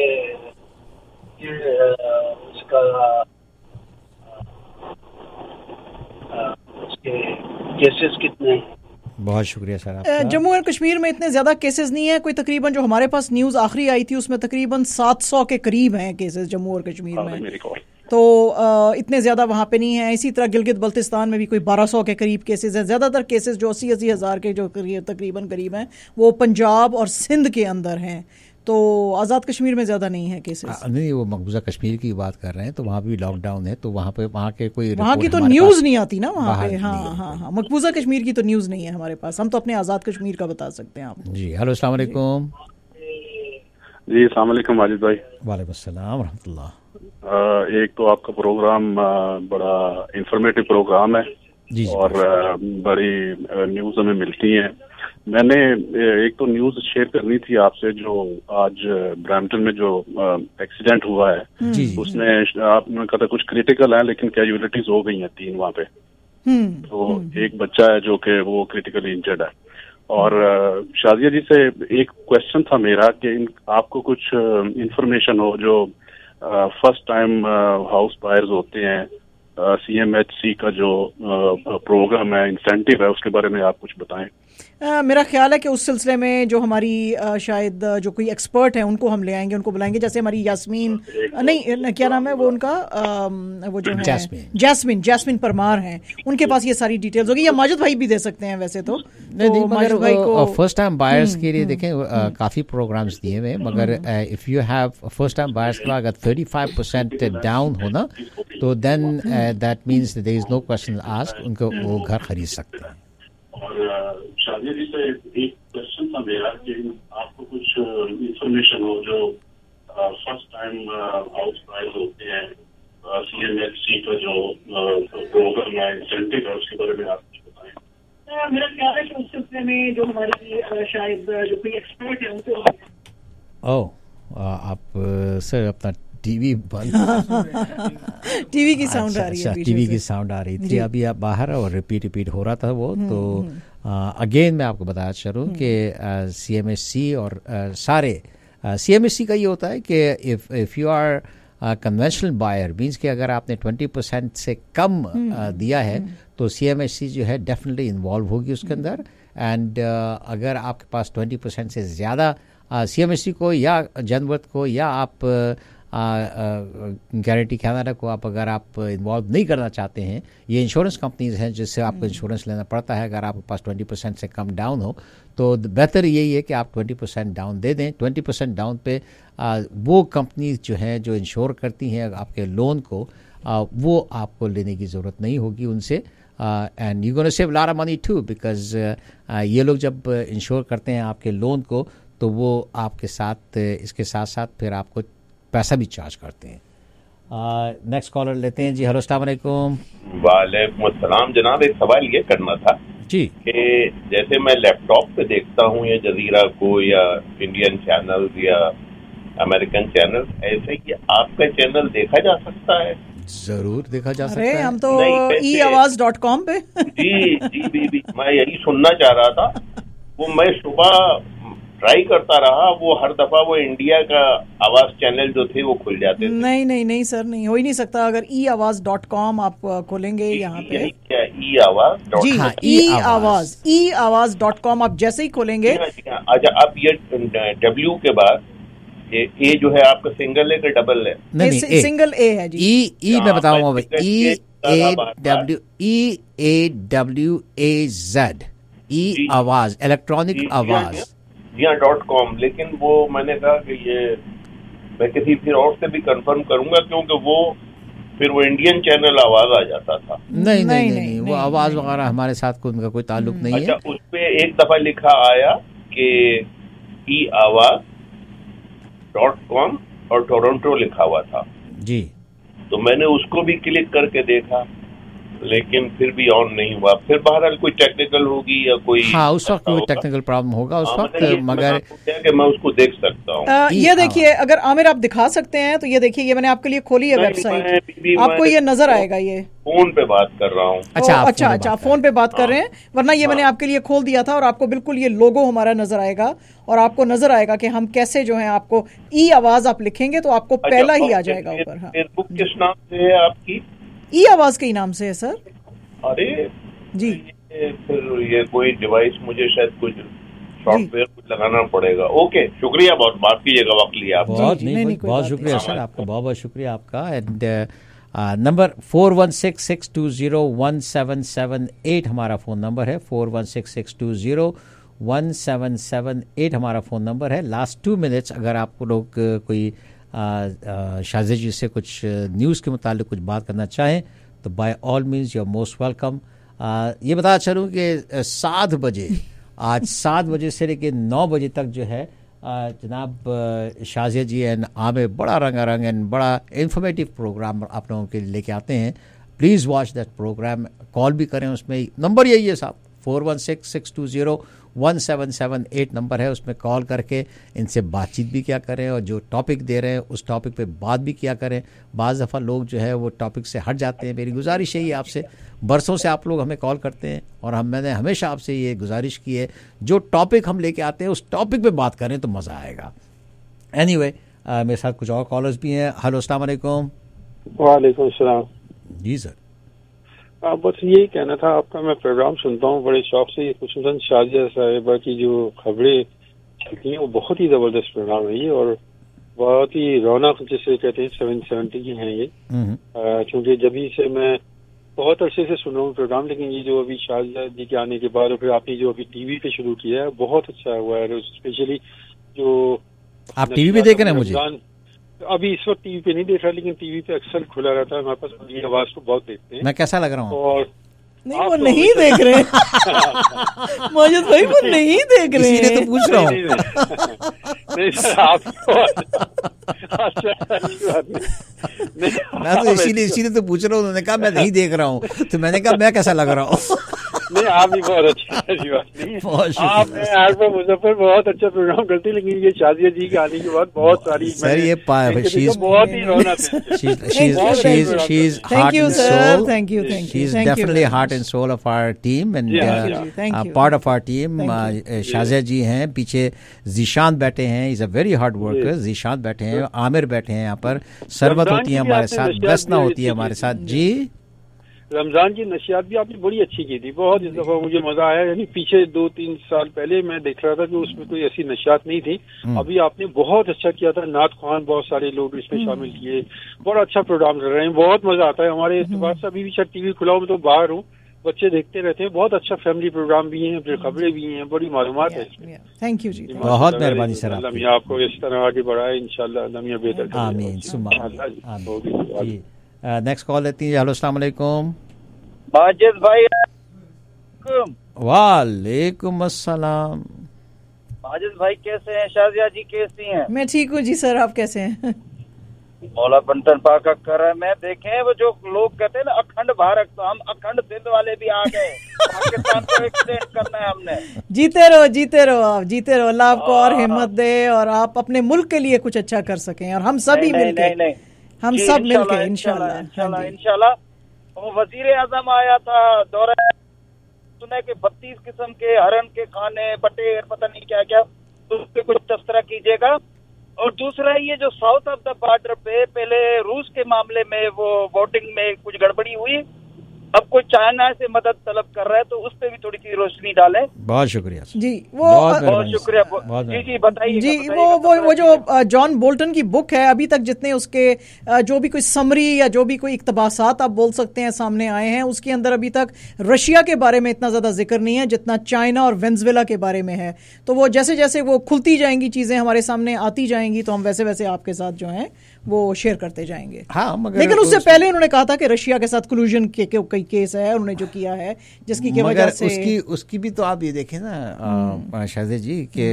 ये उसका उसके केसेस कितने हैं? बहुत शुक्रिया सर आपका। जम्मू एंड कश्मीर में इतने ज़्यादा केसेस नहीं है, कोई तकरीबन जो हमारे पास न्यूज़ आखिरी आई थी उसमें तकरीबन सात सौ के करीब हैं केसेस जम्मू और कश्मीर में। तो आ, इतने ज़्यादा वहाँ पे नहीं है। इसी तरह गिलगित बल्तिस्तान में भी कोई बारह सौ के करीब केसेस हैं। ज़्यादातर केसेस जो अस्सी अस्सी हज़ार के जो तकरीबन करीब हैं वो पंजाब और सिंध के अंदर हैं। तो आज़ाद कश्मीर में ज़्यादा नहीं है केसेस। नहीं, वो मकबूजा कश्मीर की बात कर रहे हैं, तो वहाँ भी लॉकडाउन है, तो वहाँ पे वहाँ के कोई वहाँ की तो न्यूज़ नहीं आती ना वहाँ पे। हाँ हाँ हाँ मकबूजा कश्मीर की तो न्यूज़ नहीं है हमारे पास। हम तो अपने आज़ाद कश्मीर का बता सकते हैं आपको। जी हेलो अस्सलाम वालेकुम। जी अस्सलाम वालेकुम माजिद भाई। वालेकुम अस्सलाम व रहमतुल्लाह। एक तो आपका प्रोग्राम बड़ा इंफॉर्मेटिव प्रोग्राम है जी, और बड़ी न्यूज़ हमें मिलती हैं। मैंने एक तो न्यूज़ शेयर करनी थी आपसे, जो आज ब्रैम्पटन में जो एक्सीडेंट हुआ है जी, उसमें आपने कहा था कुछ क्रिटिकल है लेकिन कैजुअलिटीज हो गई हैं तीन वहाँ पे। तो एक बच्चा है जो कि वो क्रिटिकली इंजर्ड है। और शादिया जी से एक क्वेश्चन था मेरा कि आपको कुछ इंफॉर्मेशन हो जो फर्स्ट टाइम हाउस बायर्स होते हैं, सी एम एच सी का जो प्रोग्राम है, इंसेंटिव है, उसके बारे में आप कुछ बताएं। Uh, मेरा ख्याल है कि उस सिलसिले में जो हमारी uh, शायद uh, जो कोई एक्सपर्ट हैं उनको हम ले आएंगे, उनको बुलाएंगे। जैसे हमारी यास्मीन uh, नहीं न, क्या नाम है वो उनका uh, वो जो है जैस्मिन जैस्मिन परमार हैं, उनके पास ये सारी डिटेल्स होगी, या माजिद भाई भी दे सकते हैं वैसे तो, तो मगर भाई को फर्स्ट टाइम बायर्स के लिए देखें uh, काफ़ी प्रोग्राम्स दिए हुए, मगर if you have first time buyers का अगर थर्टी फाइव परसेंट डाउन होना तो then that means there is no question ask, उनको वो घर खरीद सकते हैं। और शादिया जी से एक क्वेश्चन था मेरा कि आपको कुछ इंफॉर्मेशन हो जो फर्स्ट टाइम हाउस बायर्स होते हैं, सी एम एच सी का जो प्रोग्राम है, इंसेंटिव है, उसके बारे में आप कुछ बताएं। मेरा ख्याल है कि उस सिलसिले में जो हमारी शायद जो कोई एक्सपर्ट है उनको ओह आप सर अपना टीवी बंद टीवी की साउंड आ रही है, टीवी की साउंड आ रही थी अभी आप बाहर, और रिपीट रिपीट हो रहा था वो। तो अगेन मैं आपको बताया चलूँ कि सी एम एस सी और uh, सारे सी एम एस सी का ये होता है कि if if you are conventional buyer means कि अगर आपने ट्वेंटी परसेंट से कम uh, दिया है तो सी एम एस सी जो है डेफिनेटली इन्वॉल्व होगी उसके अंदर। एंड uh, अगर आपके पास ट्वेंटी परसेंट से ज़्यादा सी एम एस सी को या जनवर्थ को या आप गारंटी कैनाडा को आप अगर आप इन्वॉल्व नहीं करना चाहते हैं, ये इंश्योरेंस कंपनीज हैं जिससे आपको इंश्योरेंस लेना पड़ता है। अगर आपके पास ट्वेंटी परसेंट से कम डाउन हो तो बेहतर यही है कि आप ट्वेंटी परसेंट डाउन दे दें। ट्वेंटी परसेंट डाउन पे आ, वो कंपनीज जो हैं जो इंश्योर करती हैं आपके लोन को, आ, वो आपको लेने की ज़रूरत नहीं होगी उनसे। And you gonna save lot of money too, because ये लोग जब इंश्योर करते हैं आपके लोन को तो वो आपके साथ इसके साथ साथ फिर आपको पैसा भी चार्ज करते हैं। नेक्स्ट कॉलर लेते हैं जी। हेलो अस्सलाम वालेकुम। वालेकुम अस्सलाम जनाब, एक सवाल ये करना था जी कि जैसे मैं लैपटॉप पे देखता हूँ या जजीरा को या इंडियन चैनल या अमेरिकन चैनल, ऐसे ही आपका चैनल देखा जा सकता है? जरूर देखा जा सकता अरे है। हम तो ई आवाज डॉट कॉम पे जी जी भी, भी मैं यही सुनना चाह रहा था। वो मैं सुबह ट्राई करता रहा, वो हर दफा वो इंडिया का आवाज चैनल जो थे वो खुल जाते थे। नहीं नहीं नहीं सर, नहीं हो ही नहीं सकता। अगर ई आवाज डॉट कॉम आप खोलेंगे यहाँ पे, क्या ई आवाज? जी हाँ, ई आवाज ई आवाज डॉट कॉम आप जैसे ही खोलेंगे। अच्छा, अब ये डब्ल्यू के बाद ये ए जो है आपका सिंगल है कि डबल है? नहीं नहीं, सिंगल ए है जी। ई ई मैं बताऊंगा भाई, E A W E A W A Z, E आवाज, इलेक्ट्रॉनिक आवाज। जी हाँ, डॉट कॉम। लेकिन वो मैंने कहा कि ये मैं किसी फिर और से भी कंफर्म करूंगा, क्योंकि वो फिर वो इंडियन चैनल आवाज आ जाता था। नहीं नहीं नहीं, नहीं, नहीं, वो आवाज वगैरह हमारे साथ को उनका कोई ताल्लुक नहीं है। अच्छा, उस पे एक दफा लिखा आया कि ई आवाज डॉट कॉम और टोरंटो लिखा हुआ था जी, तो मैंने उसको भी क्लिक करके देखा, लेकिन फिर भी ऑन नहीं हुआ। फिर बहरहाल कोई टेक्निकल होगी या कोई, हाँ उस वक्त कोई टेक्निकल प्रॉब्लम होगा उस वक्त, मगर कि मैं उसको देख सकता हूँ। ये देखिए, अगर आमिर आप दिखा सकते हैं तो ये देखिए, ये मैंने आपके लिए खोली है वेबसाइट, आपको ये नजर आएगा। ये फोन पे बात कर रहा हूँ। अच्छा अच्छा अच्छा, फोन पे बात कर रहे हैं, वरना ये मैंने आपके लिए खोल दिया था और आपको बिल्कुल ये लोगो हमारा नजर आएगा और आपको नजर आएगा कि हम कैसे जो है, आपको ई आवाज आप लिखेंगे तो आपको पहला ही आ जाएगा ऊपर। हाँ, फेसबुक किस नाम से है आपकी? ई आवाज के ही नाम से है सर। अरे जी, ये फिर ये कोई डिवाइस मुझे शायद कुछ सॉफ्टवेयर कुछ लगाना पड़ेगा। ओके, शुक्रिया बहुत, माफ कीजिएगा वक्त लिया आप। बहुत नहीं, नहीं बहुत शुक्रिया सर आपका, बहुत बहुत शुक्रिया आपका। And number four one six six two zero one seven seven eight हमारा फ़ोन नंबर है। Four one six six two zero one seven seven eight हमारा फ़ोन नंबर है। लास्ट टू मिनट्स अगर आपको लोग कोई शाज़िद जी से कुछ न्यूज़ के मुतालिक कुछ बात करना चाहें तो by all means you are most welcome. ये बता चलूँ कि सात बजे आज सात बजे से लेकर नौ बजे तक जो है जनाब शाज़िद जी एंड आमिर बड़ा रंगारंग एंड बड़ा इंफॉर्मेटिव प्रोग्राम आप लोगों के लिए लेके आते हैं। Please watch that program, call भी करें, उसमें नंबर यही है साहब, four one six six two zero one seven seven eight number है, उसमें कॉल करके इनसे बातचीत भी क्या करें और जो टॉपिक दे रहे हैं उस टॉपिक पे बात भी किया करें। बाज़ दफ़ा लोग जो है वो टॉपिक से हट जाते हैं। मेरी गुजारिश यही है आपसे, बरसों से आप लोग हमें कॉल करते हैं और हम मैंने हमेशा आपसे ये गुजारिश की है, जो टॉपिक हम लेके आते हैं उस टॉपिक पे बात करें तो मज़ा आएगा। एनीवे anyway, मेरे साथ कुछ और कॉलर्स भी हैं। हेलो, अस्सलाम वालेकुम। वालेकुम सलाम। जी सर, आ, बस यही कहना था आपका, मैं प्रोग्राम सुनता हूँ बड़े शौक से, खुशूसन शाजिया साहिबा की जो खबरें चलती हैं वो बहुत ही ज़बरदस्त प्रोग्राम है ये, और बहुत ही रौनक जिसे कहते हैं सेवन सेवेंटी की हैं ये, क्योंकि जब से मैं बहुत अरसे से सुन रहा हूँ प्रोग्राम, लेकिन ये जो अभी शाजिया जी के आने के बाद और फिर आपने जो अभी टीवी पे शुरू किया है बहुत अच्छा हुआ है। स्पेशली जो आप टीवी पे देख रहे हैं, मुझे अभी इस वक्त टीवी पे नहीं देख रहा, लेकिन टीवी पे अक्सर खुला रहता है हमारे पास, ये आवाज को बहुत देखते हैं। मैं कैसा लग रहा हूँ? और नहीं वो तो नहीं देख रहे मौजूद भाई, वो नहीं देख रहे, इसीलिए तो पूछ रहा हूँ। नहीं सर, आपको मैं तो इसीलिए इसीलिए तो पूछ रहा हूँ। उन्होंने कहा मैं नहीं देख रहा हूँ, तो मैंने कहा मैं कैसा लग रहा हूँ? नहीं, आप भी बहुत अच्छी बात नहीं है। आपने आज पर मुजफ्फर बहुत अच्छा प्रोग्राम करते हैं, लेकिन ये शाजिया जी के आने के बाद बहुत सारी सर ये बहुत ही रौनक is definitely heart and soul of our team and yeah, uh, yeah. Uh, part of our team. Shazia जी हैं, पीछे जीशान बैठे हैं, is a very hard worker. Zeeshan बैठे हैं, आमिर बैठे हैं, यहाँ पर सरबत होती है हमारे साथ, बसना होती है हमारे साथ। जी, रमजान की नशियात भी आपने बड़ी अच्छी की थी, बहुत इस दफा मुझे मजा आया। यानी पीछे दो तीन साल पहले मैं देख रहा था कि उसमें कोई ऐसी नशियात नहीं थी, अभी आपने बहुत अच्छा किया था। नात खान बहुत सारे लोग इसमें शामिल किए, बड़ा अच्छा प्रोग्राम कर रहे हैं, बहुत मजा आता है। हमारे इतबार से अभी भी शायद टीवी खुला हो तो बाहर हूँ, बच्चे देखते रहते हैं, बहुत अच्छा फैमिली प्रोग्राम भी है, फिर खबरें भी हैं, बड़ी मालूमात है इसमें। थैंक यू जी, बहुत मेहरबानी सर, अल्लाह आपको इस तरह आगे बढ़ाए इंशाल्लाह, अल्लाह बेहतर। आमीन सुम्मा आमीन। नेक्स्ट कॉल लेती है। हेलो, अस्सलाम वालेकुम। माजिद भाई, वालेकुम अस्सलाम। माजिद भाई कैसे हैं? शाजिया जी कैसी हैं? मैं ठीक हूँ जी सर, आप कैसे हैं? मौला बंटन पाका कर रहे मैं देखे वो जो लोग कहते हैं ना अखंड भारत, तो हम अखंड सिंध वाले भी आ गए। पाकिस्तान को एक्सटेंड करना है हमने। जीते रहो जीते रहो आप, जीते रहो। अल्लाह आपको और हिम्मत दे और आप अपने मुल्क के लिए कुछ अच्छा कर सकें, और हम सभी मिलके हम सब मिलके इंशाल्लाह इंशाल्लाह इंशाल्लाह। वो वजीर आजम आया था दौरे, सुने कि बत्तीस किस्म के हरन के खाने, बटेर, पता नहीं क्या क्या, तो उस पर कुछ तबसरा कीजिएगा। और दूसरा ये जो साउथ ऑफ द बॉर्डर पे पहले रूस के मामले में वो वोटिंग में कुछ गड़बड़ी हुई, अब कोई चाइना से मदद तलब कर रहा है, तो उस पे भी थोड़ी सी रोशनी डालें। बहुत शुक्रिया जी, वो बहुत, बहुत शुक्रिया जी जी बताइए जी। वो वो वो जो जॉन बोल्टन की बुक है, अभी तक जितने उसके जो भी कोई समरी या जो भी कोई इक्तबासात आप बोल सकते हैं सामने आए हैं, उसके अंदर अभी तक रशिया के बारे में इतना ज्यादा जिक्र नहीं है जितना चाइना और वेनेजुएला के बारे में है। तो वो जैसे जैसे वो खुलती जाएंगी, चीजें हमारे सामने आती जाएंगी, तो हम वैसे वैसे आपके साथ जो है वो शेयर करते जाएंगे। हाँ, मगर लेकिन उससे पहले उन्होंने कहा था कि रशिया के साथ कलूजन के कई केस है उन्होंने जो किया है, जिसकी के वजह से उसकी उसकी भी तो आप ये देखें ना शाहज़े जी कि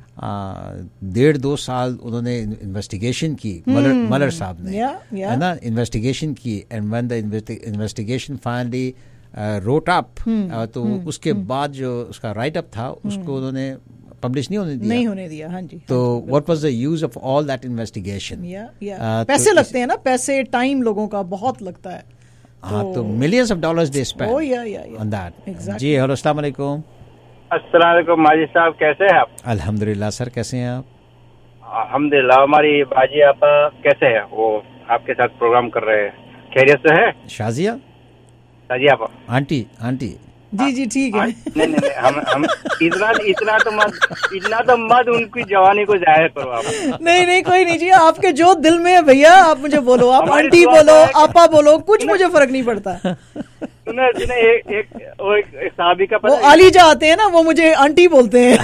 डेढ़ दो साल उन्होंने इन्वेस्टिगेशन की, मलर मलर साहब ने, है ना, इन्वेस्टिगेशन की, and when the investigation finally wrote up, तो उसके बाद जो उसका राइट अप था उसको उन्होंने पब्लिश नहीं होने दिया नहीं होने दिया हाँ जी। तो what was the use of all that investigation? पैसे लगते हैं ना, पैसे, टाइम लोगों का बहुत लगता है। हाँ, तो millions of dollars they spend on that. जी हेलो, अस्सलाम वालेकुम। अस्सलाम वालेकुम माजिद साहब, कैसे हैं आप? अल्हम्दुलिल्लाह सर, कैसे हैं आप? अल्हम्दुलिल्लाह। हमारी बाजी आपा कैसे है? वो आपके साथ प्रोग्राम कर रहे हैं, खैरियत से है? शाजिया शाजिया आपा, आंटी आंटी जी जी ठीक है। नहीं नहीं नहीं हम हम इतना इतना तो मत इतना तो मत उनकी जवानी को जाहिर करो आप। नहीं नहीं कोई नहीं जी, आपके जो दिल में है भैया आप मुझे बोलो, आप आंटी बोलो, आपा बोलो, कुछ मुझे फर्क नहीं पड़ता। सुने सुने एक एक वो एक साहबी का वो आलीजा आते हैं ना, वो मुझे आंटी बोलते हैं।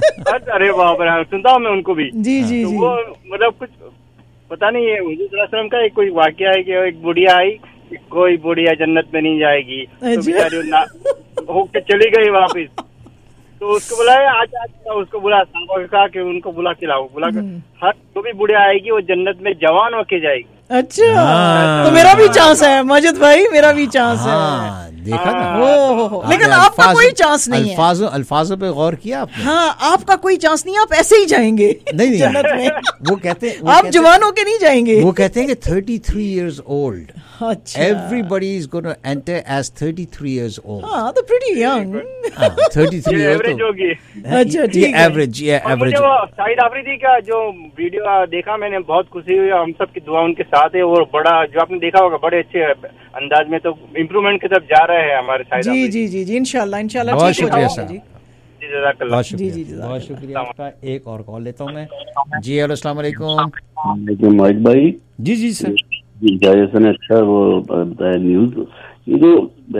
अरे बाप रे, सुनता हूँ मैं उनको भी। जी जी जी। वो मतलब कुछ पता नहीं है, हुजूर सल्लल्लाहु अलैहि वसल्लम का एक कोई वाकया है कि एक बुढ़िया आई, कोई बुढ़िया जन्नत में नहीं जाएगी, तो बेचारी ना होके चली गई वापस। तो उसको बुलाया, आज आज उसको बुला, साहबा को कहा कि उनको बुला के लाओ, बुला कर हर जो भी बुढ़िया आएगी वो जन्नत में जवान होके जाएगी। अच्छा, तो मेरा भी चांस है माजिद भाई, मेरा भी चांस है। देखा ना, हो हो हो। लेकिन आपका कोई चांस नहीं है। अल्फाजों अल्फाजों पे गौर किया आपने? हाँ, आपका कोई चांस नहीं, आप ऐसे ही जाएंगे नहीं नहीं जन्नत में। वो कहते हैं आप जवान होके नहीं जाएंगे। वो कहते हैं कि thirty three years old, everybody is gonna enter age thirty three years old. हाँ, तो pretty young. Thirty three average होगी। अच्छा ठीक है, एवरेज ये एवरेज। शाहिद आफरीदी का जो वीडियो देखा मैंने, बहुत खुशी हुई, हम सब की दुआ उनके साथ है। और बड़ा जो आपने देखा होगा, बड़े अच्छे अंदाज में तो इम्प्रूवमेंट की तरफ जा रहे हैं हमारे शाहिद। जी जी जी जी इंशाल्लाह इंशाल्लाह। बहुत शुक्रिया सर, जी बहुत शुक्रिया, बहुत शुक्रिया आपका। एक और कॉल लेता हूँ मैं। जी हेलो, अस्सलाम वालेकुम। माइक भाई। जी जी सर। जी जैसे ने अच्छा वो न्यूज, ये जो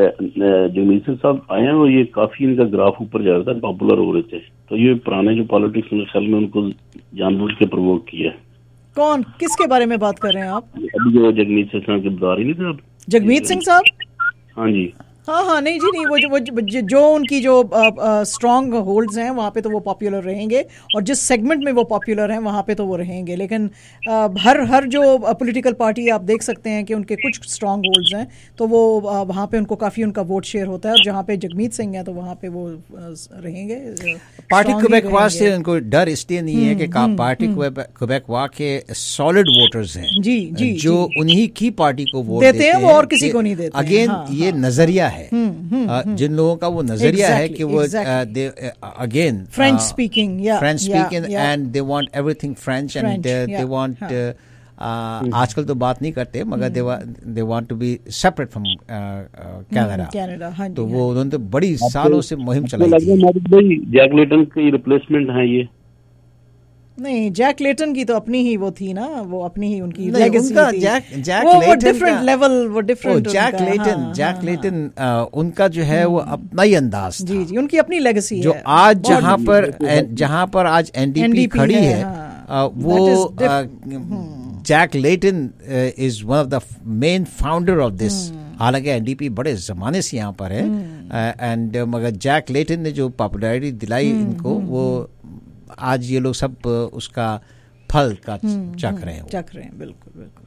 जगमीत साहब आए हैं, वो ये काफी इनका ग्राफ ऊपर जा रहा था, पॉपुलर हो रहे थे, तो ये पुराने जो पॉलिटिक्स में ख्याल में उनको जानबूझ के प्रवोक किया। कौन, किसके बारे में बात कर रहे हैं आप? अभी जो जगमीत सिंह साहब के बता रही नहीं थे आप? जगमीत सिंह साहब? हाँ जी हाँ हाँ नहीं जी नहीं, वो जो वो जो, जो उनकी जो स्ट्रॉन्ग होल्ड्स हैं वहाँ पे तो वो पॉपुलर रहेंगे, और जिस सेगमेंट में वो पॉपुलर हैं वहाँ पे तो वो रहेंगे। लेकिन आ, हर हर जो पॉलिटिकल पार्टी आप देख सकते हैं कि उनके कुछ स्ट्रॉन्ग होल्ड्स हैं, तो वो आ, वहाँ पे उनको काफ़ी उनका वोट शेयर होता है, और जहाँ पे जगमीत सिंह है तो वहाँ पे वो आ, रहेंगे। पार्टी क्वेबेकवा से उनको डर इसलिए नहीं है कि पार्टी क्वेबेकवा के सॉलिड वोटर्स हैं जी जी, जो उन्हीं की पार्टी को वोट देते हैं, वो और किसी को नहीं देते। अगेन ये नजरिया है, जिन लोगों का वो नजरिया है कि वो again French speaking French speaking and they want everything French and they want, आजकल तो बात नहीं करते, मगर they want to be separate from Canada. तो वो उन्होंने तो बड़ी सालों से मुहिम चलाई थी। जैक लेटन की रिप्लेसमेंट है ये? नहीं, जैक लेटन की तो अपनी ही वो थी ना, वो अपनी ही उनकी लेगेसी थी। जैक जैक वो, वो डिफरेंट लेवल, वो different Jack Layton Jack Layton उनका जो है वो अपना ही अंदाज था। जी जी, उनकी अपनी लेगेसी जो है। आज जहाँ पर जहाँ पर आज एनडीपी खड़ी है, वो Jack Layton is one of the main founder of this. हालांकि एनडीपी बड़े जमाने से यहाँ पर है, एंड मगर जैक लेटन ने जो पॉपुलैरिटी दिलाई इनको, वो आज ये लोग सब उसका फल का चख रहे हैं चख रहे हैं बिल्कुल बिल्कुल।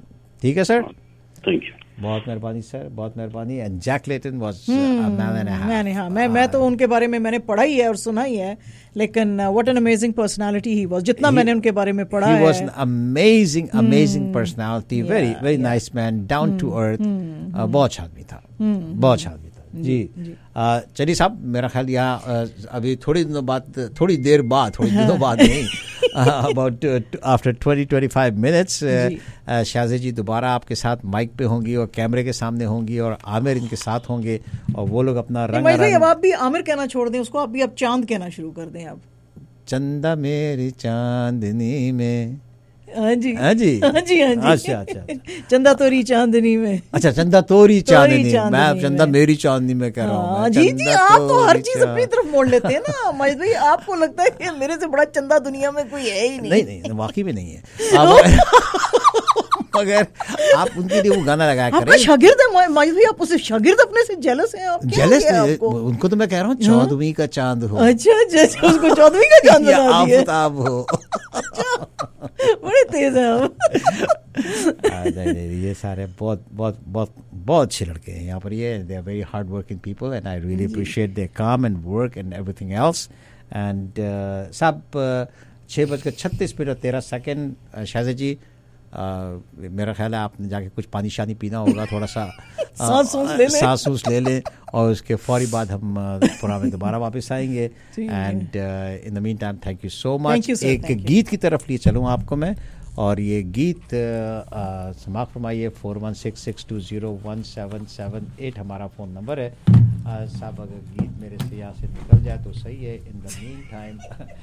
ठीक है सर, थैंक यू, बहुत मेहरबानी सर, बहुत मेहरबानी। And Jack Layton was a man and a half. मैंने हाँ मैं मैं तो उनके बारे में मैंने पढ़ा ही है और सुना ही है, लेकिन what an amazing personality he was, जितना मैंने उनके बारे में पढ़ा है। He was an amazing amazing personality, very very nice man, down to earth, बहुत अच्छा आदमी था, बहुत अच्छा आदमी था जी। चलिए साहब, मेरा ख्याल यहाँ अभी थोड़ी दिनों बाद, थोड़ी देर बाद, थोड़ी दिनों बाद नहीं, about after twenty twenty five minutes Shazi जी दोबारा आपके साथ माइक पे होंगी और कैमरे के सामने होंगी और आमिर इनके साथ होंगे और वो लोग अपना रंग रंग। अब आप भी आमिर कहना छोड़ दें उसको, आप भी अब चांद कहना शुरू कर दें। अब चंदा मेरी चांदनी में, हाँ जी हाँ जी हाँ जी हाँ जी अच्छा अच्छा चंदा तोरी चांदनी में, अच्छा चंदा तोरी चांदनी, मैं चंदा मेरी चांदनी में कह रहा हूँ। जी जी, आप तो हर चीज अपनी तरफ मोड़ लेते हैं ना माजिद भाई, आपको लगता है कि मेरे से बड़ा चंदा दुनिया में कोई है ही नहीं। नहीं नहीं, वाकई में नहीं है, मगर आप उनके लिए वो गाना लगाया करें। शागिर्द है माजिद भाई, आप उससे शागिर्द अपने से जेलस हैं आप? जेलस नहीं, उनको तो मैं कह रहा हूँ चौदहवीं का चांद हो। अच्छा अच्छा, उसको चौदहवीं का चांद बना दिया, आफताब हो। बड़े तेज हैं आप। नहीं नहीं, ये सारे बहुत बहुत बहुत बहुत अच्छे लड़के हैं यहाँ पर, ये they are very hard working people and I really appreciate their काम and work and everything else. And साहब छः बजकर छत्तीस मिनट तेरह सेकेंड शाज़ी जी, Uh, मेरा ख्याल है आपने जाके कुछ पानी शानी पीना होगा, थोड़ा सा सांस सूस ले लें और उसके फौरी बाद हम प्रोग्राम में दोबारा वापस आएंगे। And in the meantime thank you so much. एक गीत की तरफ लिए चलूँ आपको मैं, और ये गीत समाप्त फरमाइए। Four one six six two zero one seven seven eight हमारा फ़ोन नंबर है। साहब अगर गीत मेरे से यहाँ से निकल जाए तो सही है। इन द मीन टाइम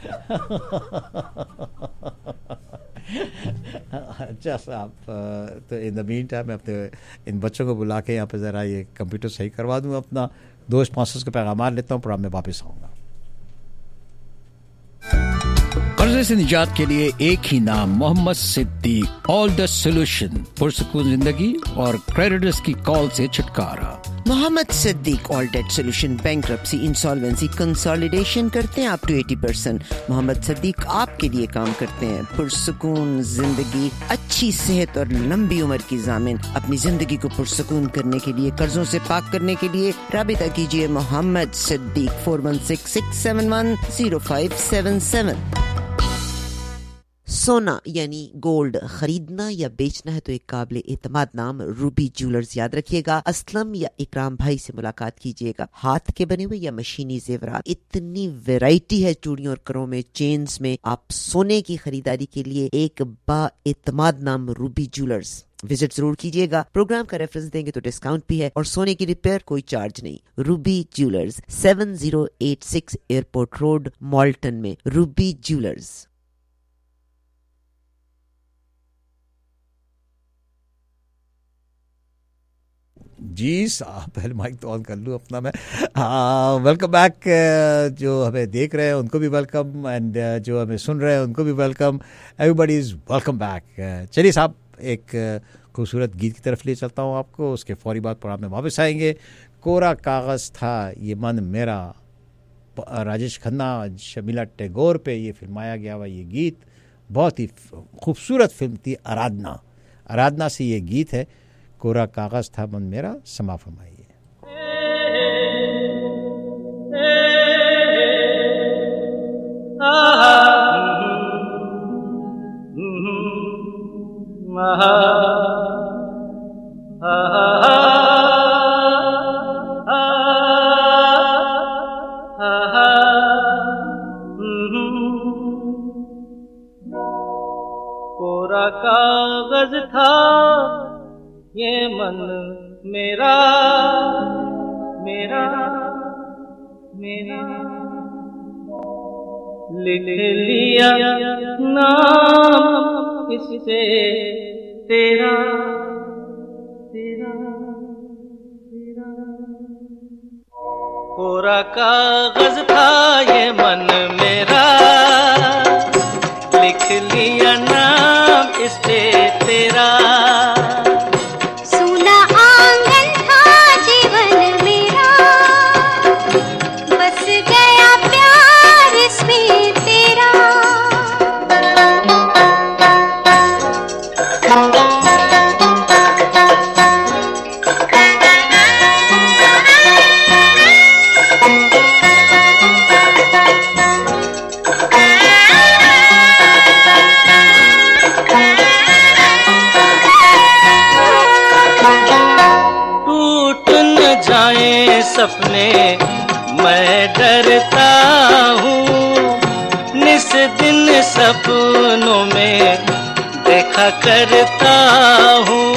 अच्छा साहब, तो इन द मीन टाइम मैं अपने इन बच्चों को बुला के यहाँ पे ज़रा ये कंप्यूटर सही करवा दूँ, अपना दो स्पॉन्सर्स के पैगाम लेता हूँ, प्रोग्राम में वापस आऊँगा। कर्जे से निजात के लिए एक ही नाम, Mohammad Siddique. All the solution, पुरसुकून जिंदगी और क्रेडिटर्स की कॉल से छुटकारा। Mohammad Siddique all debt solution, bankruptcy, insolvency, consolidation करते हैं अप टू अस्सी परसेंट। मोहम्मद सिद्दीक आपके लिए काम करते हैं, पुरसुकून जिंदगी, अच्छी सेहत और लंबी उम्र की ज़ामिन। अपनी जिंदगी को पुरसुकून करने के लिए, कर्जों से पाक करने के लिए राबिता कीजिए Mohammad Siddique four one six six seven one zero five seven seven. सोना यानी गोल्ड खरीदना या बेचना है तो एक काबिल एतमाद नाम रूबी ज्वेलर्स याद रखिएगा। असलम या इकराम भाई से मुलाकात कीजिएगा। हाथ के बने हुए या मशीनी जेवरात, इतनी वैरायटी है चूड़ियों और करों में, चेन्स में। आप सोने की खरीदारी के लिए एक बा एतमाद नाम रूबी ज्वेलर्स विजिट जरूर कीजिएगा। प्रोग्राम का रेफरेंस देंगे तो डिस्काउंट भी है और सोने की रिपेयर कोई चार्ज नहीं। Ruby Jewellers, seven zero eight six airport road, Malton में। Ruby jewellers. जी साहब, पहले माइक तो ऑन कर लूँ अपना मैं। हाँ, वेलकम बैक। जो हमें देख रहे हैं उनको भी वेलकम, एंड जो हमें सुन रहे हैं उनको भी welcome. Everybody is welcome back. चलिए साहब, एक खूबसूरत गीत की तरफ ले चलता हूँ आपको, उसके फौरी बाद प्रोग्राम में वापस आएंगे। कोरा कागज़ था ये मन मेरा, राजेश खन्ना, शमीला टैगोर पे ये फिल्माया गया हुआ ये गीत, बहुत ही खूबसूरत फिल्म थी आराधना। आराधना से ये गीत है, कोरा कागज़ था मन मेरा। समा फरमाइए। कोरा कागज़ था ये मन मेरा, मेरा मेरा, लिख लिया नाम इससे तेरा, तेरा, तेरा। कोरा कागज़ था ये मन मेरा, लिख लिया नाम इससे तेरा। जाएं सपने मैं डरता हूँ, निस दिन सपनों में देखा करता हूँ।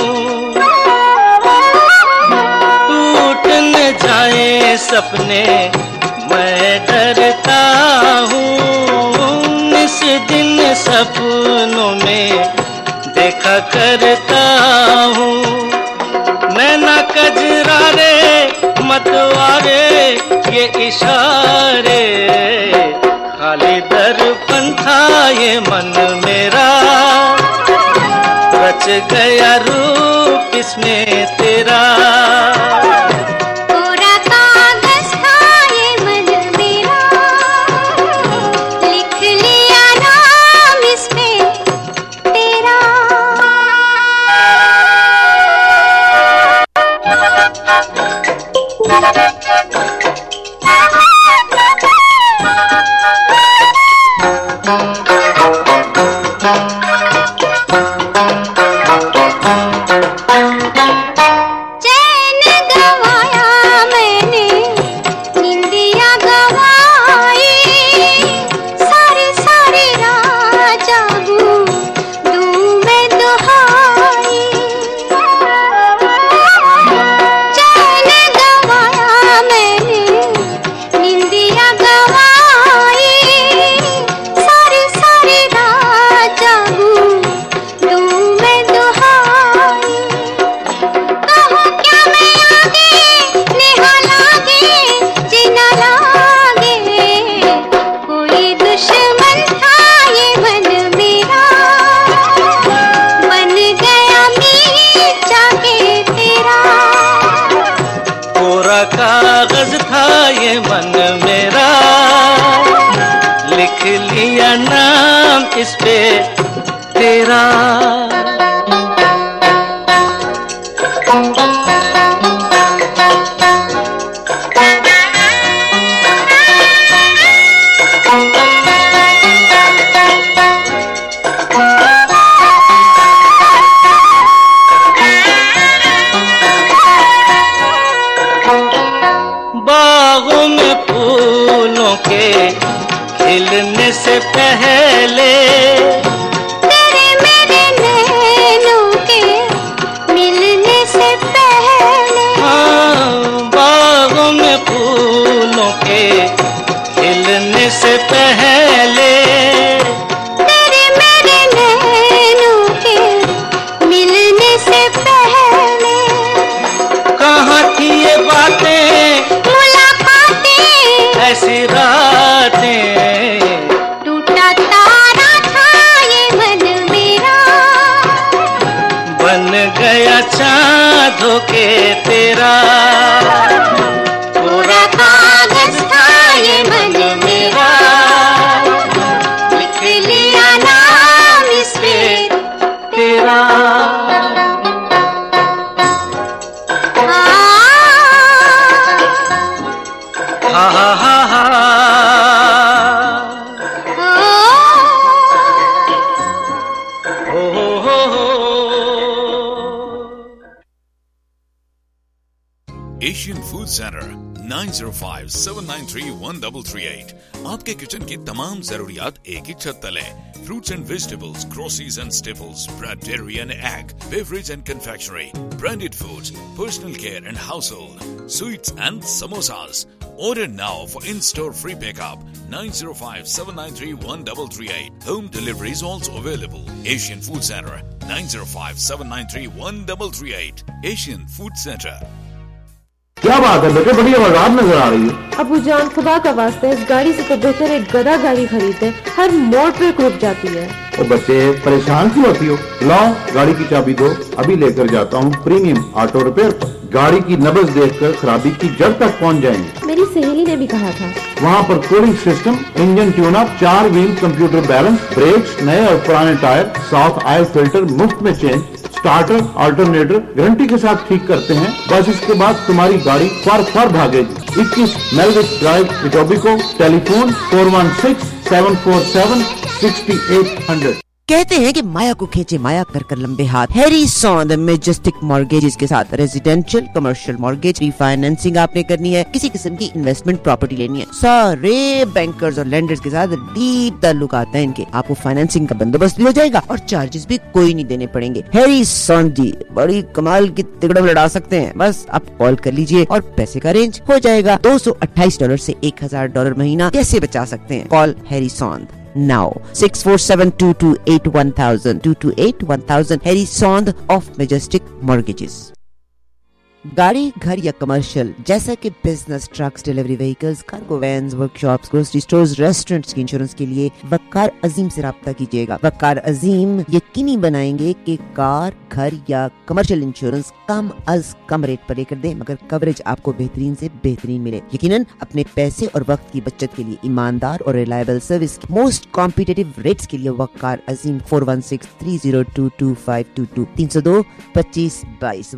टूट न जाएं सपने मैं डरता हूँ, निस दिन सपनों में देखा करता हूँ। नैना कजरारे मतवारे ये इशारे, खाली दर्पण था ये मन मेरा, रच गया रूप इसमें तेरा। कागज था ये मन मेरा, लिख लिया नाम इस पे तेरा। बागों में फूलों के खिलने से पहले, तेरे मेरे नैनों के मिलने से पहले, हाँ बागों में फूलों के खिलने से पहले, तेरे मेरे नैनों के मिलने से पहले, कहाँ थी ये बातें ऐसी रातें, टूटा तारा था ये मन मेरा, बन गया चाँद होके तेरा। पूरा कागज था ये मन मेरा, लिख लिया नाम इस पे तेरा। हा हा हा हा Asian Food Center nine zero five seven nine three one three three eight आपके किचन की तमाम जरूरियात एक ही छत तले। Fruits and vegetables, groceries and staples, bread, dairy and egg, beverage and confectionery, branded foods, personal care and household, sweets and samosas. Order now for in-store free pickup nine zero five seven nine three one three three eight. Home delivery is also available. Asian Food Center nine zero five seven nine three one three three eight. Asian Food Center. क्या बात है बेटे, बड़ी आवाज नजर आ रही है। अबू जान खुदा का वास्ता इस गाड़ी से तो बेहतर एक गधा गाड़ी खरीदे, हर मोड़ पे रुक जाती है। ओ बच्चे परेशान क्यों होती हो, लाओ गाड़ी की चाबी दो, अभी लेकर जाता हूँ प्रीमियम ऑटो रिपेयर पर। गाड़ी की नब्ज देखकर खराबी की जड़ तक पहुँच जाएंगे। मेरी सहेली ने भी कहा था। वहाँ पर cooling system, engine tune up, चार व्हील कंप्यूटर बैलेंस, ब्रेक्स, नए और पुराने टायर, साउथ ऑयल फिल्टर मुफ्त में चेंज, स्टार्टर अल्टरनेटर गारंटी के साथ ठीक करते हैं। बस इसके बाद तुम्हारी गाड़ी फर फर भागेगी। इक्कीस मेलविच drive, Etobicoke. Telephone four one six seven four seven six eight hundred. कहते हैं कि माया को खींचे माया कर कर लंबे हाथ। हैरी सॉन्द मेजेस्टिक मॉर्गेजेस के साथ रेजिडेंशियल कमर्शियल मॉर्गेज, रिफाइनेंसिंग आपने करनी है, किसी किस्म की इन्वेस्टमेंट प्रॉपर्टी लेनी है, सारे बैंकर्स और लेंडर्स के साथ डीप ताल्लुकात हैं इनके। आपको फाइनेंसिंग का बंदोबस्त भी हो जाएगा और चार्जेस भी कोई नहीं देने पड़ेंगे। हैरी सॉन्द जी बड़ी कमाल की तिकड़म लड़ा सकते हैं। बस आप कॉल कर लीजिए और पैसे का अरेंज हो जाएगा। दो सौ अट्ठाईस डॉलर से एक हजार डॉलर महीना कैसे बचा सकते हैं? कॉल हैरी सॉन्द now six four seven two two eight one thousand two two eight one thousand Harry Sond of Majestic Mortgages। गाड़ी, घर या कमर्शियल जैसा कि business, trucks, delivery vehicles, cargo vans, workshops, grocery stores, restaurants की insurance के लिए वकार अजीम से राब्ता कीजिएगा। वकार अजीम यकीनी बनाएंगे कि कार, घर या कमर्शियल इंश्योरेंस कम अज कम रेट पर लेकर दे, मगर कवरेज आपको बेहतरीन से बेहतरीन मिले। यकीनन अपने पैसे और वक्त की बचत के लिए ईमानदार और reliable service, most competitive rates के लिए Waqar Azeem four one six three zero two two five two two तीन सौ दो पच्चीस बाईस।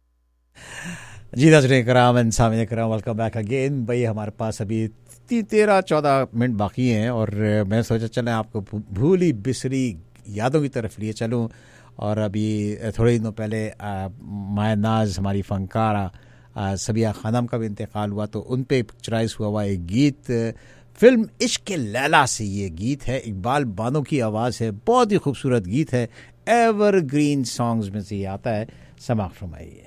जी नाज़रीन कराम एंड सामीन कराम, वेलकम बैक अगेन। भाई हमारे पास अभी तेरह चौदह मिनट बाकी हैं और मैं सोचा चलें आपको भूली बिसरी यादों की तरफ लिए चलूं। और अभी थोड़े दिनों पहले माया नाज हमारी फ़नकारा सबिया खानम का भी इंतकाल हुआ, तो उन पे पिक्चराइज हुआ हुआ एक गीत फिल्म इश्क लैला से ये गीत है। इकबाल बानो की आवाज़ है, बहुत ही खूबसूरत गीत है, एवरग्रीन सॉन्ग्स में से ये आता है। समाअत फरमाइए।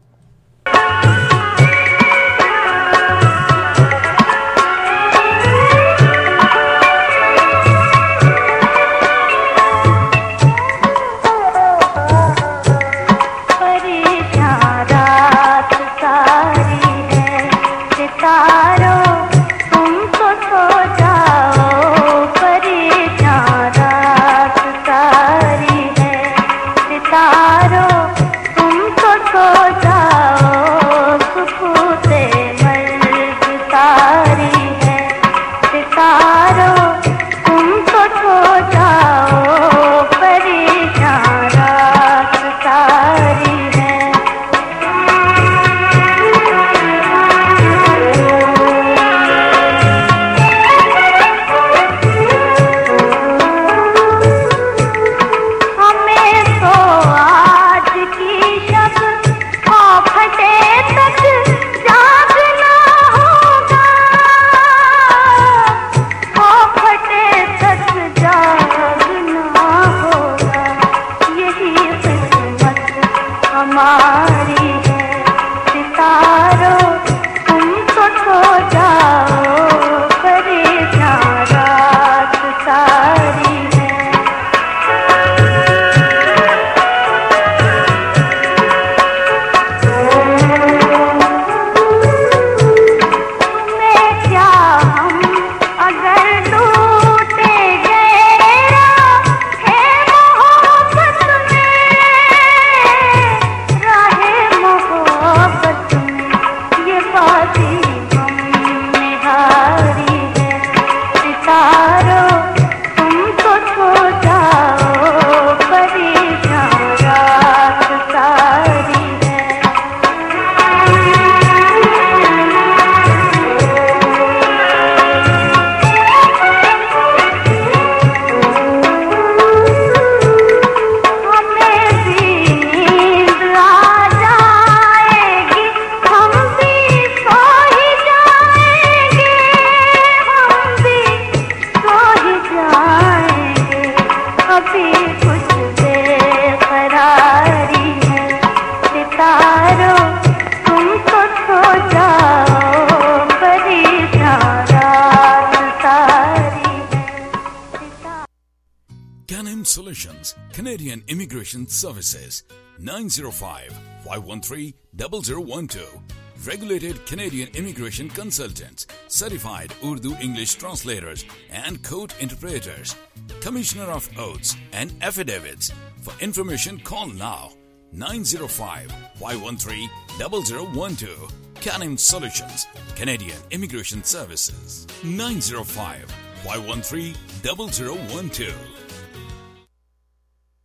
Solutions, Canadian Immigration Services, nine zero five, five one three, zero zero one two. Regulated Canadian Immigration Consultants, Certified Urdu English Translators and Court Interpreters, Commissioner of Oaths and Affidavits. For information, call now, nine zero five, five one three, zero zero one two. Canim Solutions, Canadian Immigration Services, nine zero five, five one three, zero zero one two.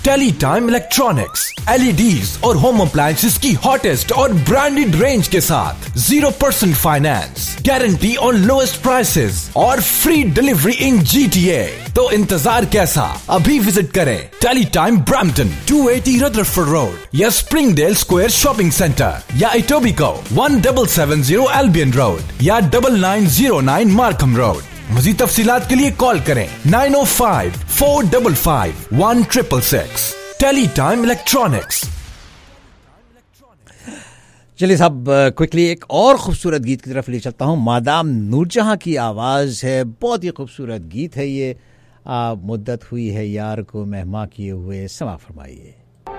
Teletime electronics, LEDs और home appliances की hottest और branded range के साथ zero percent finance, guarantee on lowest prices और free delivery in GTA. तो इंतजार कैसा, अभी विजिट करें Teletime Brampton two eighty Rutherford road या स्प्रिंगडेल स्क्वायर शॉपिंग सेंटर या Etobicoke one double seven zero Albion road या double nine zero nine Markham road. मज़ीद तफसीलात के लिए कॉल करें नाइन ओ five four double five one triple six. Teletime electronics. चलिए साहब, क्विकली एक और खूबसूरत गीत की तरफ ले चलता हूँ। मादाम नूरजहां की आवाज़ है, बहुत ही खूबसूरत गीत है ये। आ, मुद्दत हुई है यार को मेहमा किए हुए, समा फरमाइए।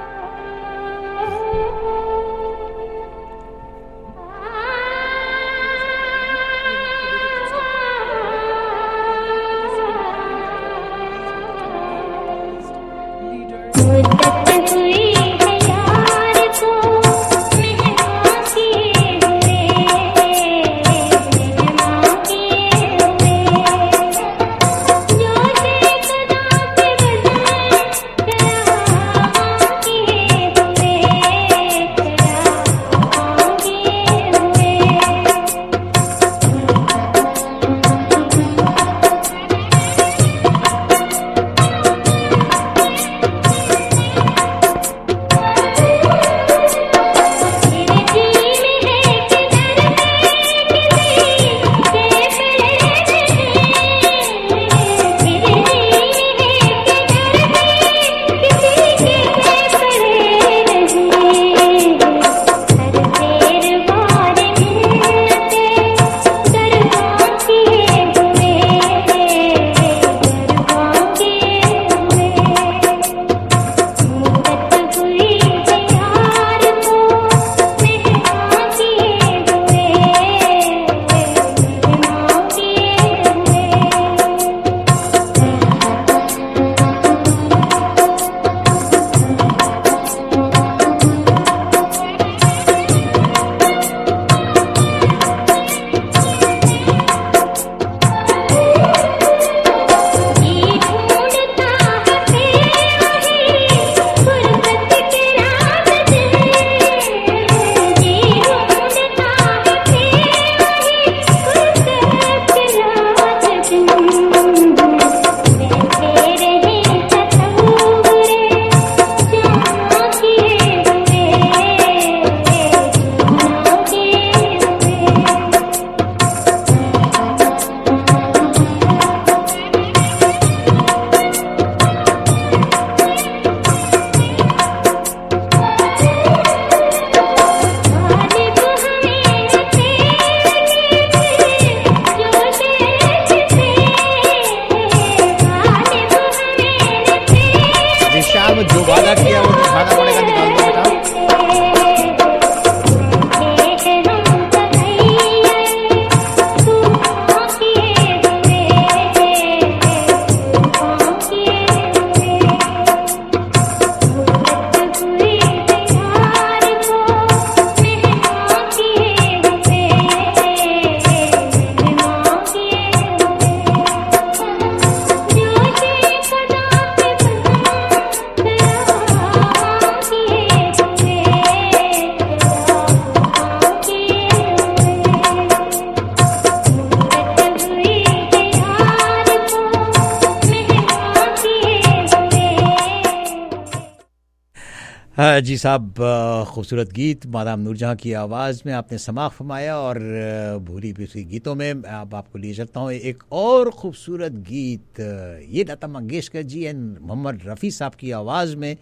जी साहब, खूबसूरत गीत मादाम नूरजहां की आवाज़ में आपने समाअत फरमाया। और भूरी पिछली गीतों में अब आपको लिए चलता हूँ एक और ख़ूबसूरत गीत, ये लता मंगेशकर जी एंड मोहम्मद रफ़ी साहब की आवाज़ में।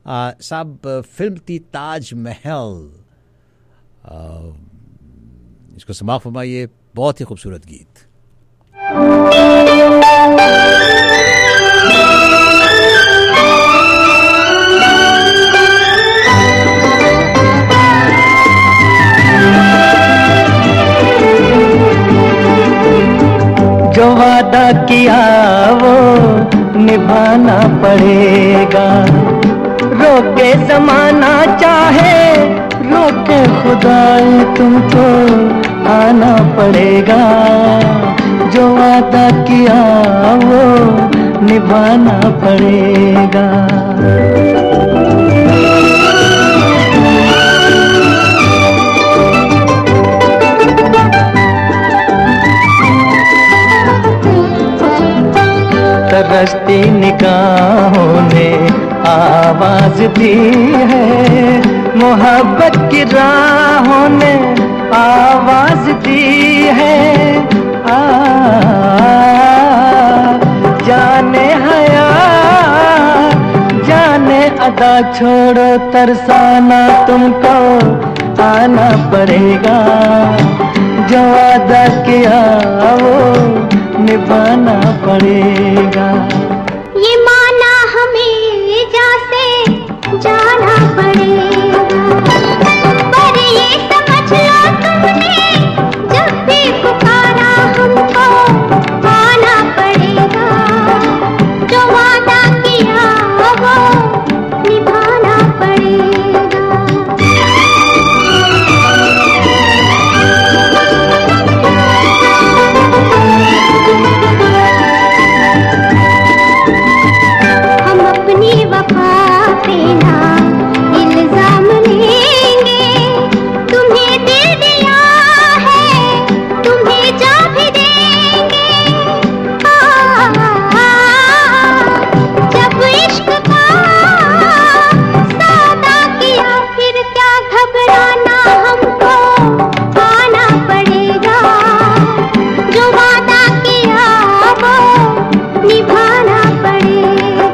साहब फिल्म थी ताज महल, इसको समाअत फरमाइए, बहुत ही खूबसूरत गीत। जो वादा किया वो निभाना पड़ेगा, रोके ज़माना चाहे रोके खुदाई तुमको आना पड़ेगा। जो वादा किया वो निभाना पड़ेगा। तुम्हारी निगाहों ने आवाज दी है, मोहब्बत की राहों ने आवाज दी है। आ, जाने हया जाने अदा छोड़ो तरसाना तुमको आना पड़ेगा, जो वादा किया वो निभाना पड़ेगा। ये माना हमें जैसे जाना पड़ेगा, पर ये समझ लो तुमने जब भी पुकारा हमको आना पड़ेगा, जो वादा किया वो निभाना पड़ेगा। हम अपनी वफा पे ना इल्जाम लेंगे, तुम्हें दिल दिया है तुम्हें जा भी देंगे। आ, आ, जब इश्क का सौदा किया फिर क्या घबराना, हमको आना पड़ेगा, जो वादा किया वो निभाना पड़ेगा।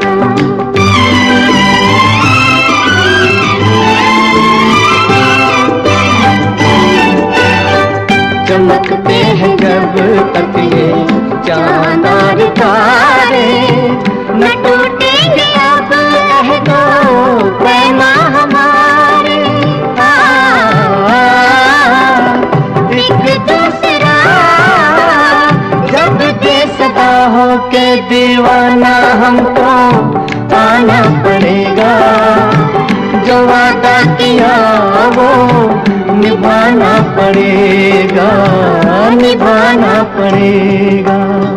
चमकते हैं जब तक ये चांद और तारे, न टूटेंगे अब अहदो पैमा हमारे। आ, एक दूसरा जब बेसदा हो के दीवाना हमको आना पड़ेगा, जो वादा किया वो निभाना पड़ेगा, निभाना पड़ेगा।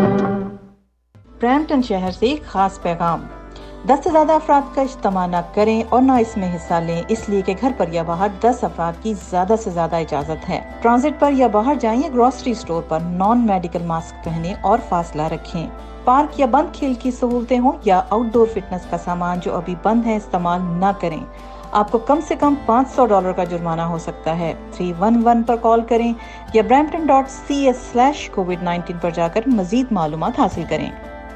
ब्रैम्पटन शहर से एक खास पैगाम, दस से ज्यादा अफराद का इज्तिमा न करें और न इसमें हिस्सा लें, इसलिए कि घर पर या बाहर दस अफराद की ज्यादा से ज्यादा इजाजत है। ट्रांजिट पर या बाहर जाएं या ग्रोसरी स्टोर पर नॉन मेडिकल मास्क पहनें और फासला रखें। पार्क या बंद खेल की सहूलतें हों या आउटडोर फिटनेस का सामान जो अभी बंद है इस्तेमाल न करें। आपको कम से कम पाँच सौ डॉलर का जुर्माना हो सकता है। थ्री वन वन पर कॉल करें या Brampton dot C S slash COVID nineteen पर जाकर मजीद मालूमात हासिल करें।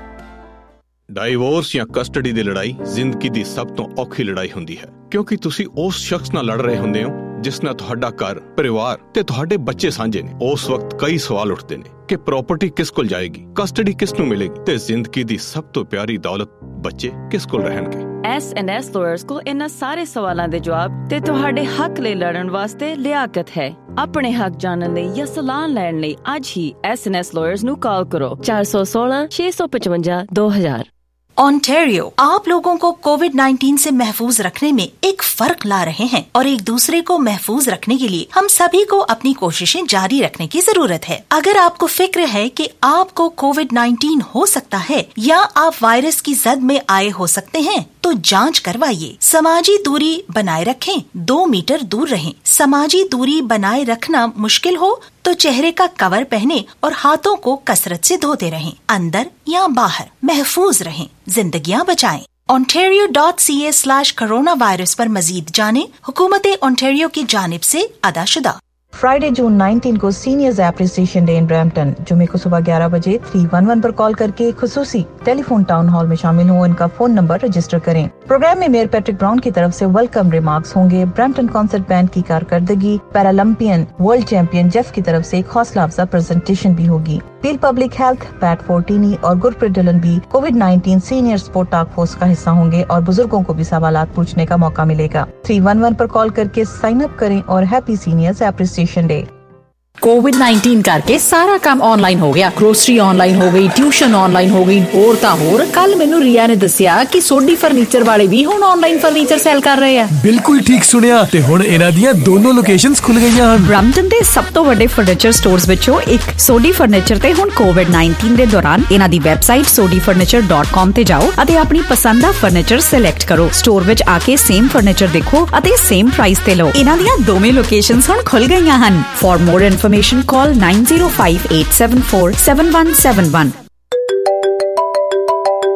ਡਾਈਵੋਰਸ ਜਾਂ ਕਸਟਡੀ ਦੀ ਲੜਾਈ ਜ਼ਿੰਦਗੀ ਦੀ ਸਭ ਤੋਂ ਔਖੀ ਲੜਾਈ ਹੁੰਦੀ ਹੈ, ਕਿਉਂਕਿ ਤੁਸੀਂ ਉਸ ਸ਼ਖਸ ਨਾਲ ਲੜ ਰਹੇ ਹੁੰਦੇ ਹੋ ਜਿਸ ਨਾਲ ਤੁਹਾਡਾ ਘਰ, ਪਰਿਵਾਰ ਤੇ ਤੁਹਾਡੇ ਬੱਚੇ ਸਾਂਝੇ ਨੇ। ਉਸ ਵਕਤ ਕਈ ਸਵਾਲ ਉੱਠਦੇ ਨੇ ਕਿ ਪ੍ਰਾਪਰਟੀ ਕਿਸ ਕੋਲ ਜਾਏਗੀ, ਕਸਟਡੀ ਕਿਸ ਨੂੰ ਮਿਲੇਗੀ ਤੇ ਜ਼ਿੰਦਗੀ ਦੀ ਸਭ ਤੋਂ ਪਿਆਰੀ ਦੌਲਤ ਬੱਚੇ ਕਿਸ ਕੋਲ ਰਹਿਣਗੇ। ਐਸ ਐਂਡ ਐਸ ਲਾਇਰਸ ਕੋਲ ਇਹਨਾਂ ਸਾਰੇ ਸਵਾਲਾਂ ਦੇ ਜਵਾਬ ਤੇ ਤੁਹਾਡੇ ਹੱਕ ਲਈ ਲੜਨ ਵਾਸਤੇ ਲਿਆਕਤ ਹੈ। ਆਪਣੇ ਹੱਕ ਜਾਣਨ ਲਈ ਜਾਂ ਸਲਾਹ ਲੈਣ ਲਈ ਅੱਜ ਹੀ ਐਸ ਐਂਡ ਐਸ ਲਾਇਰਸ ਨੂੰ ਕਾਲ ਕਰੋ ਚਾਰ ਸੌ सोलह छह सौ पचवंजा दो हजार। ओंटारियो आप लोगों को कोविड नाइनटीन से महफूज रखने में एक फर्क ला रहे हैं और एक दूसरे को महफूज रखने के लिए हम सभी को अपनी कोशिशें जारी रखने की जरूरत है। अगर आपको फिक्र है कि आपको कोविड नाइनटीन हो सकता है या आप वायरस की जद में आए हो सकते हैं तो जांच करवाइए। समाजी दूरी बनाए रखें, दो मीटर दूर रहें। समाजी दूरी बनाए रखना मुश्किल हो तो चेहरे का कवर पहने और हाथों को कसरत से धोते रहें। अंदर या बाहर महफूज रहें, जिंदगियां बचाएं। Ontario dot C A slash corona virus पर मजीद जाने। हुकूमत ओंटारियो की जानिब से अदाशुदा। फ्राइडे जून नाइनटीन को seniors appreciation day in Brampton. जुमे को सुबह ग्यारह बजे थ्री वन वन पर कॉल करके खुसूसी टेलीफोन टाउन हॉल में शामिल हो, इनका फोन नंबर रजिस्टर करें। प्रोग्राम में मेयर पैट्रिक ब्राउन की तरफ से वेलकम रिमार्क्स होंगे। ब्रैम्पटन कॉन्सर्ट बैंड की कारकर्दगी, पैरालंपियन वर्ल्ड चैंपियन जेफ की तरफ से एक हौसला अफजा प्रेजेंटेशन भी होगी। Peel public health, Pat Fortini और गुरप्रीत डिलन भी COVID nineteen senior support task force का हिस्सा होंगे और बुजुर्गों को भी सवालात पूछने का मौका मिलेगा। थ्री वन वन पर कॉल करके साइन अप करें और happy seniors appreciation day. COVID nineteen करके सारा काम ऑनलाइन हो गया। ग्रोसरी ऑनलाइन हो गई, ट्यूशन ऑनलाइन हो गई, होर तां होर। कल मैनू रिया ने दसिया कि सोडी फर्नीचर वाले भी हुण ऑनलाइन फर्नीचर सेल कर रहे हैं। बिल्कुल ठीक सुनिया ते हुण इन्हां दीयां दोनों लोकेशंस खुल गईयां हन। ब्रैम्पटन दे सब तो वड्डे फर्नीचर स्टोर्स विचों एक सोडी फर्नीचर ते हुण कोविड नाइनटीन दे दौरान इन्हां दी website Sodhi furniture dot com ते जाओ अते अपनी पसंद दा फर्नीचर सिलेक्ट करो। स्टोर विच आके सेम फर्नीचर देखो अते सेम प्राइस ते लो। इन्हां दीयां दोवें लोकेशंस हुण खुल गईयां हन। For more information call nine zero five eight seven four seven one seven one।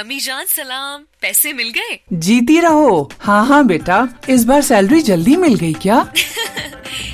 अम्मी जान सलाम, पैसे मिल गए? जीती रहो। हाँ हाँ बेटा, इस बार सैलरी जल्दी मिल गई क्या?